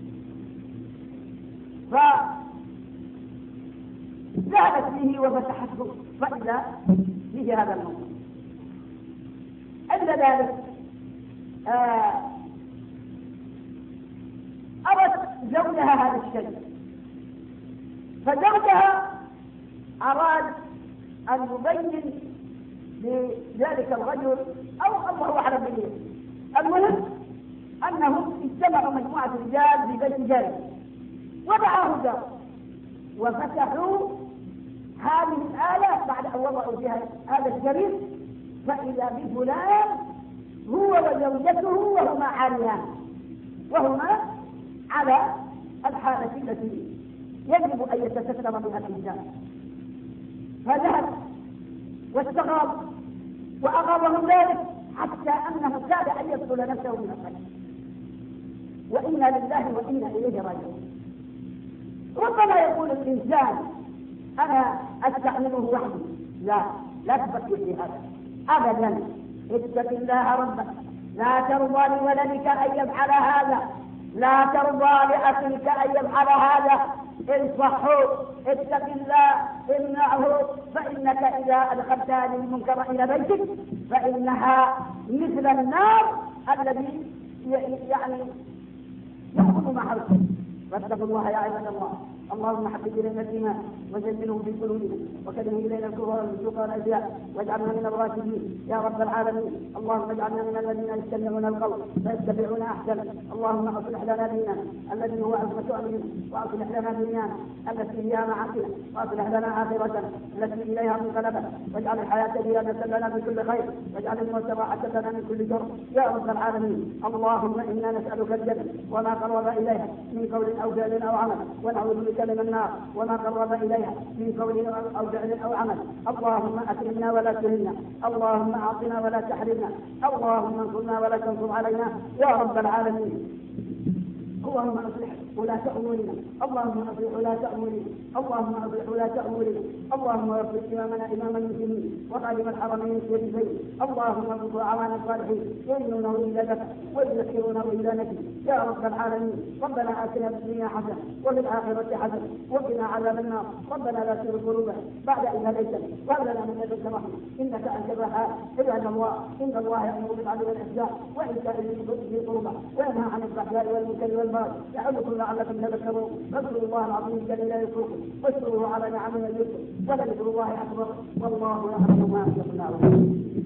فذهبت به وفتحته فإذا به هذا الموضوع. عند ذلك أردت زوجها هذا الشيء، فزوجها أراد أن يبين لذلك الرجل أو الله أعلم به، المهم أنهم اجتمعوا مجموعة رجال في بيت جاري ودعاه جار وفتحوا هذه الآلة بعد أن وضعوا فيها هذا الشريط، فإذا بفلان هو وزوجته وهما عاريان وهما على الحالة التي يجب أن يتستر بها الإنسان، فذهب واستغاث وأغاظه ذلك حتى أنه كاد أن يقتل نفسه من الخير، وإنا لله وإنا إليه راجعون. ربما يقول الإنسان أنا أستعمله وحدي، لا تفكر في هذا أبدا، اتق الله ربك، لا ترضى لولدك أن يفعل هذا، لا ترضى لأخيك أن يفعل هذا، انصحه، اتق الله، امنعه، فإنك إذا أدخلت هذه المنكر إلى بيتك فإنها مثل النار الذي يعني يأخذ ما حوله. فاتقوا الله يا عباد الله. اللهم حبب إلينا الإيمان وزينه في قلوبنا وكره إلينا الكفر والفسوق والعصيان واجعلنا من الراشدين يا رب العالمين. اللهم اجعلنا من الذين يستمعون القول فيتبعون أحسنه. اللهم اصلح لنا ديننا الذي هو عصمة أمرنا، وأصلح لنا دنيانا التي هي معاصينا، وأصلح لنا آخرتنا التي إليها منقلبنا، واجعل الحياة زيادة لنا من كل خير، واجعل الموت راحة لنا من كل شر يا رب العالمين. اللهم إنا نسألك الجنة وما قرب إليها من قول أو فعل أو عمل، ونعوذ بك من النار وما قرب إليها من قول أو فعل أو عمل. اللهم أكرمنا ولا تهنا، اللهم أعطنا ولا تحرمنا، اللهم انصرنا ولا تنصر علينا يا رب العالمين. اللهم اصلح ولاة امورنا، اللهم اصلح ولاة امورنا، اللهم اصلح ولاة امورنا، اللهم وفق امامنا امام المسلمين وخادم الحرمين الشريفين، اللهم ارزق اعوانا الصالحين يعينونه الى دفع ويذكرونه الى نجم يا رب العالمين. ربنا اتنا في الدنيا حسنه وفي الاخره حسنه وقنا عذاب النار. ربنا لا تزغ قلوبنا بعد إذ هديتنا وهب لنا من لدنك رحمه انك انت الوهاب. عباد الله ان الله يامر بالعدل والاحسان وايتاء ذي القربى وينهى عن الفحشاء والمنكر والبغي يعظكم لعلكم تذكرون. فاذكروا الله العظيم الجليل لا يذكركم واشكروه على نعمه يذكركم ولذكر الله اكبر والله يعلم ما تصنعون.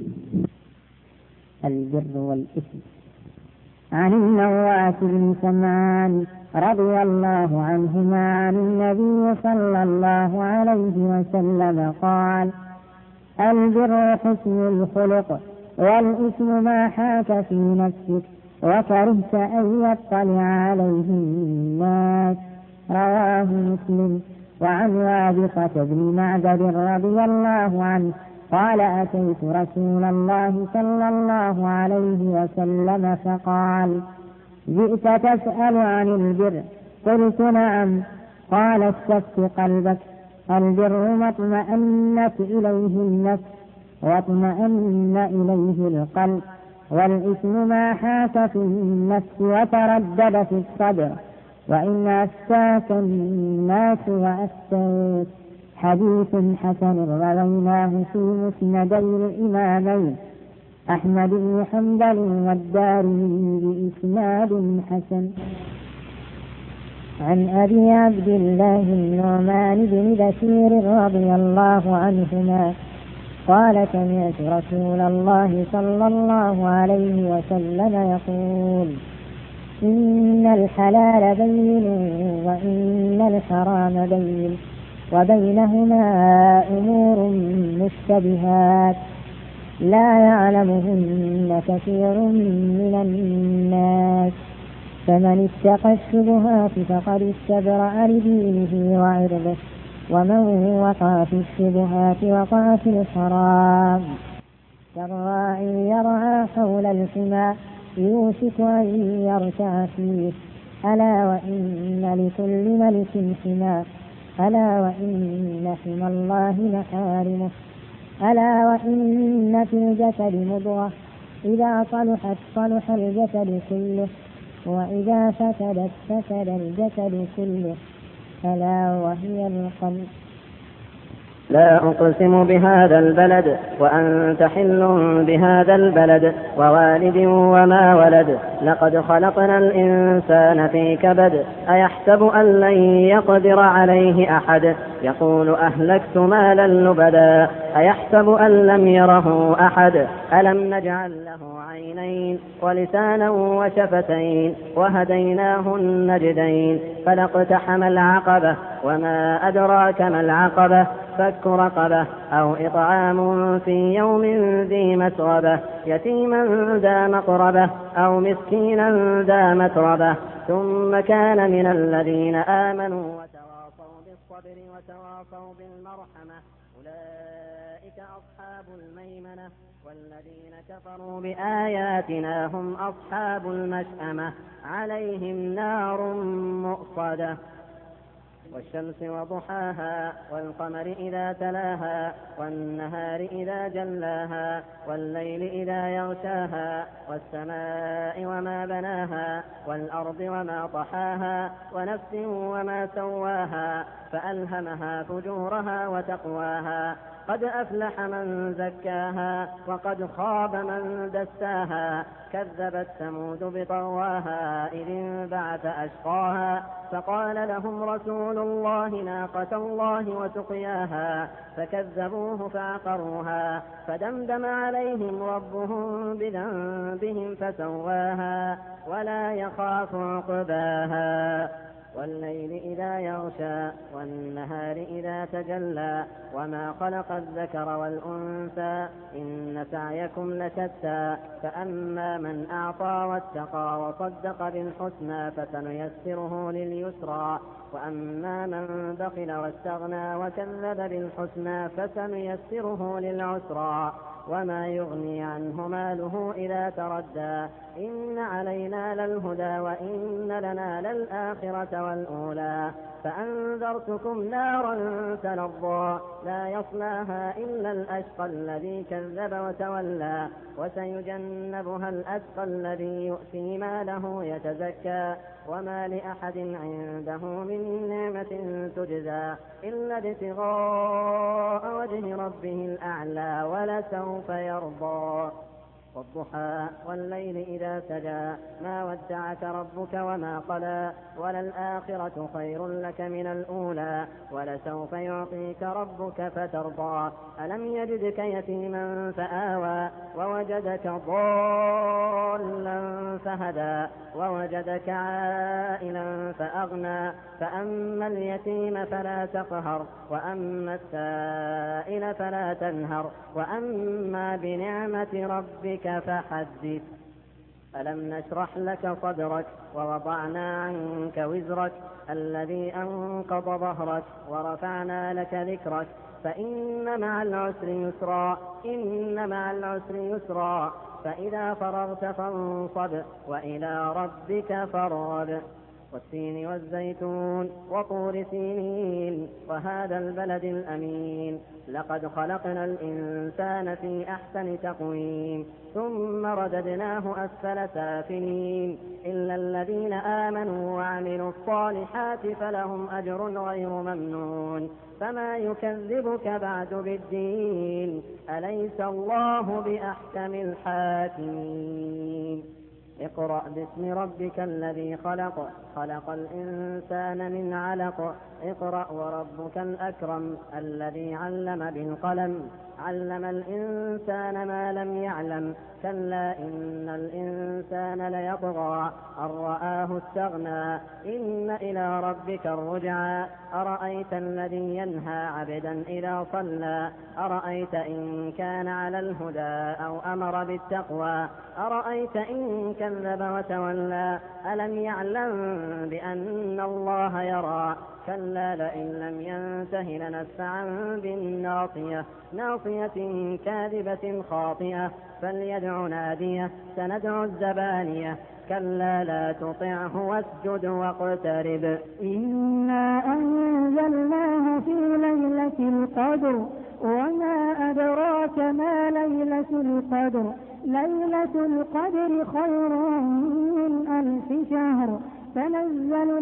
البر والإثم. عن النواس بن سمعان رضي الله عنهما عن النبي صلى الله عليه وسلم قال: البر حسن الخلق، والإثم ما حاك في نفسك وكرهت أن يطلع عليه الناس. رواه مسلم. وعن وابصة بن معبد رضي الله عنه قال: أتيت رسول الله صلى الله عليه وسلم فقال: جئت تسأل عن البر؟ قلت: نعم. قال: استفت قلبك. البر ما اطمأنت إليه النفس واطمأن إليه القلب، والإثم ما حاك في النفس وتردد في الصدر، وإن أفتاك الناس وأفتوك. حديث حسن رويناه في مسندي الإمامين أحمد بن حنبل والدارمي بإسناد حسن. عن أبي عبد الله النعمان بن بشير رضي الله عنهما قال: سمعت رسول الله صلى الله عليه وسلم يقول: إن الحلال بين وإن الحرام بين وبينهما أمور مشتبهات لا يعلمهن كثير من الناس فمن اتقى الشبهات فقد استبرأ لدينه وعرضه ومن وقع في الشبهات وقع في الحرام كالراعي يرعى حول الحمى يوشك أن يرتع فيه ألا وإن لكل ملك حمى ألا وإن حمى الله محارمه ألا وإن في الجسد مضغة إذا صلحت صلح الجسد كله وإذا فسدت فسد الجسد كله ألا وهي القلب. لا أقسم بهذا البلد وأنت حل بهذا البلد ووالد وما ولد لقد خلقنا الإنسان في كبد أيحسب أن لن يقدر عليه أحد يقول أهلكت مالا لبدا أيحسب أن لم يره أحد ألم نجعل له عينين ولسانا وشفتين وهديناه النجدين فلاقتحم العقبة وما أدراك ما العقبة فك رقبة أو إطعام في يوم ذي مسغبة يتيما ذا مقربة أو مسكينا ذا متربة ثم كان من الذين آمنوا وتواصوا بالصبر وتواصوا بالمرحمة أولئك أصحاب الميمنة والذين كفروا بآياتنا هم أصحاب المشأمة عليهم نار مؤصدة والشمس وضحاها والقمر إذا تلاها والنهار إذا جلاها والليل إذا يغشاها والسماء وما بناها والأرض وما طحاها ونفس وما سواها فألهمها فجورها وتقواها قد أفلح من زكاها وقد خاب من دساها كذبت ثمود بطغواها إذ انبعث أشقاها فقال لهم رسول الله ناقة الله وسقياها فكذبوه فعقروها فدمدم عليهم ربهم بذنبهم فسواها ولا يخاف عقباها والليل إذا يغشى والنهار إذا تجلى وما خلق الذكر والأنثى إن سعيكم لشتى فأما من أعطى واتقى وصدق بالحسنى فسنيسره لليسرى وأما من بخل واستغنى وكذب بالحسنى فسنيسره للعسرى وما يغني عنه ماله إذا تردى إن علينا للهدى وإن لنا للآخرة والأولى فأنذرتكم نارا تلظى لا يصلاها إلا الأشقى الذي كذب وتولى وسيجنبها الأتقى الذي يؤتي ماله يتزكى وما لأحد عنده من نعمة تجزى إلا ابتغاء وجه ربه الأعلى ولسوف يرضى والضحى والليل إذا سجى ما ودعك ربك وما قلى وللآخرة خير لك من الأولى ولسوف يعطيك ربك فترضى ألم يجدك يتيما فآوى ووجدك ضالا فهدى ووجدك عائلا فأغنى فأما اليتيم فلا تقهر وأما السائل فلا تنهر وأما بنعمة ربك فحدث ألم نشرح لك صدرك ووضعنا عنك وزرك الذي أنقض ظهرك ورفعنا لك ذكرك فإن مع العسر يسرا إن مع العسر يسرا فإذا فرغت فانصب وإلى ربك فارغب والتين والزيتون وطور سينين وهذا البلد الأمين لقد خلقنا الإنسان في أحسن تقويم ثم رددناه أسفل سافلين إلا الذين آمنوا وعملوا الصالحات فلهم أجر غير ممنون فما يكذبك بعد بالدين أليس الله بأحكم الحاكمين اقرأ باسم ربك الذي خلق خلق الإنسان من علق اقرأ وربك الأكرم الذي علم بالقلم علم الإنسان ما لم يعلم كلا إن الإنسان ليطغى أن رآه استغنى إن إلى ربك الرجعى أرأيت الذي ينهى عبدا إذا صلى أرأيت إن كان على الهدى أو أمر بالتقوى أرأيت إن كذب وتولى ألم يعلم بأن الله يرى كلا لئن لم ينته لنسفعا بالناصية ناصية كاذبة خاطئة فليدع ناديه سندع الزبانية كلا لا تطعه واسجد واقترب إنا أنزلناه في ليلة القدر وما أدراك ما ليلة القدر ليلة القدر خير من 1000 شهر تنزل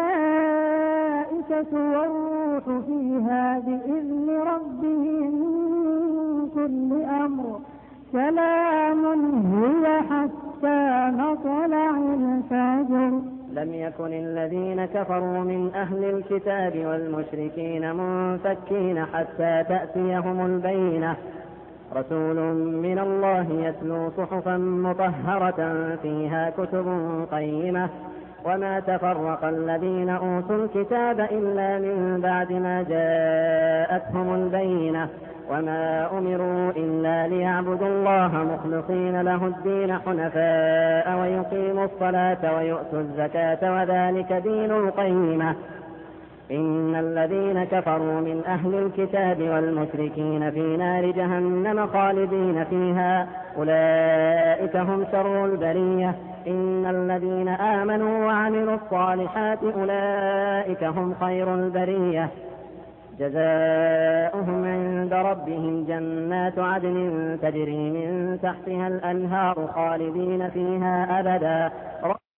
الملائكة والروح فيها بإذن ربهم من كل أمر سلام هي حتى مطلع الفجر. لم يكن الذين كفروا من أهل الكتاب والمشركين منفكين حتى تأتيهم البينة رسول من الله يتلو صحفا مطهرة فيها كتب قيمة وما تفرق الذين أوتوا الكتاب إلا من بعد ما جاءتهم البينة وما أمروا إلا ليعبدوا الله مخلصين له الدين حنفاء ويقيموا الصلاة ويؤتوا الزكاة وذلك دين القيمة إن الذين كفروا من أهل الكتاب والمشركين في نار جهنم خالدين فيها أولئك هم شر البرية إن الذين آمنوا وعملوا الصالحات أولئك هم خير البرية جزاؤهم عند ربهم جنات عدن تجري من تحتها الأنهار خالدين فيها أبدا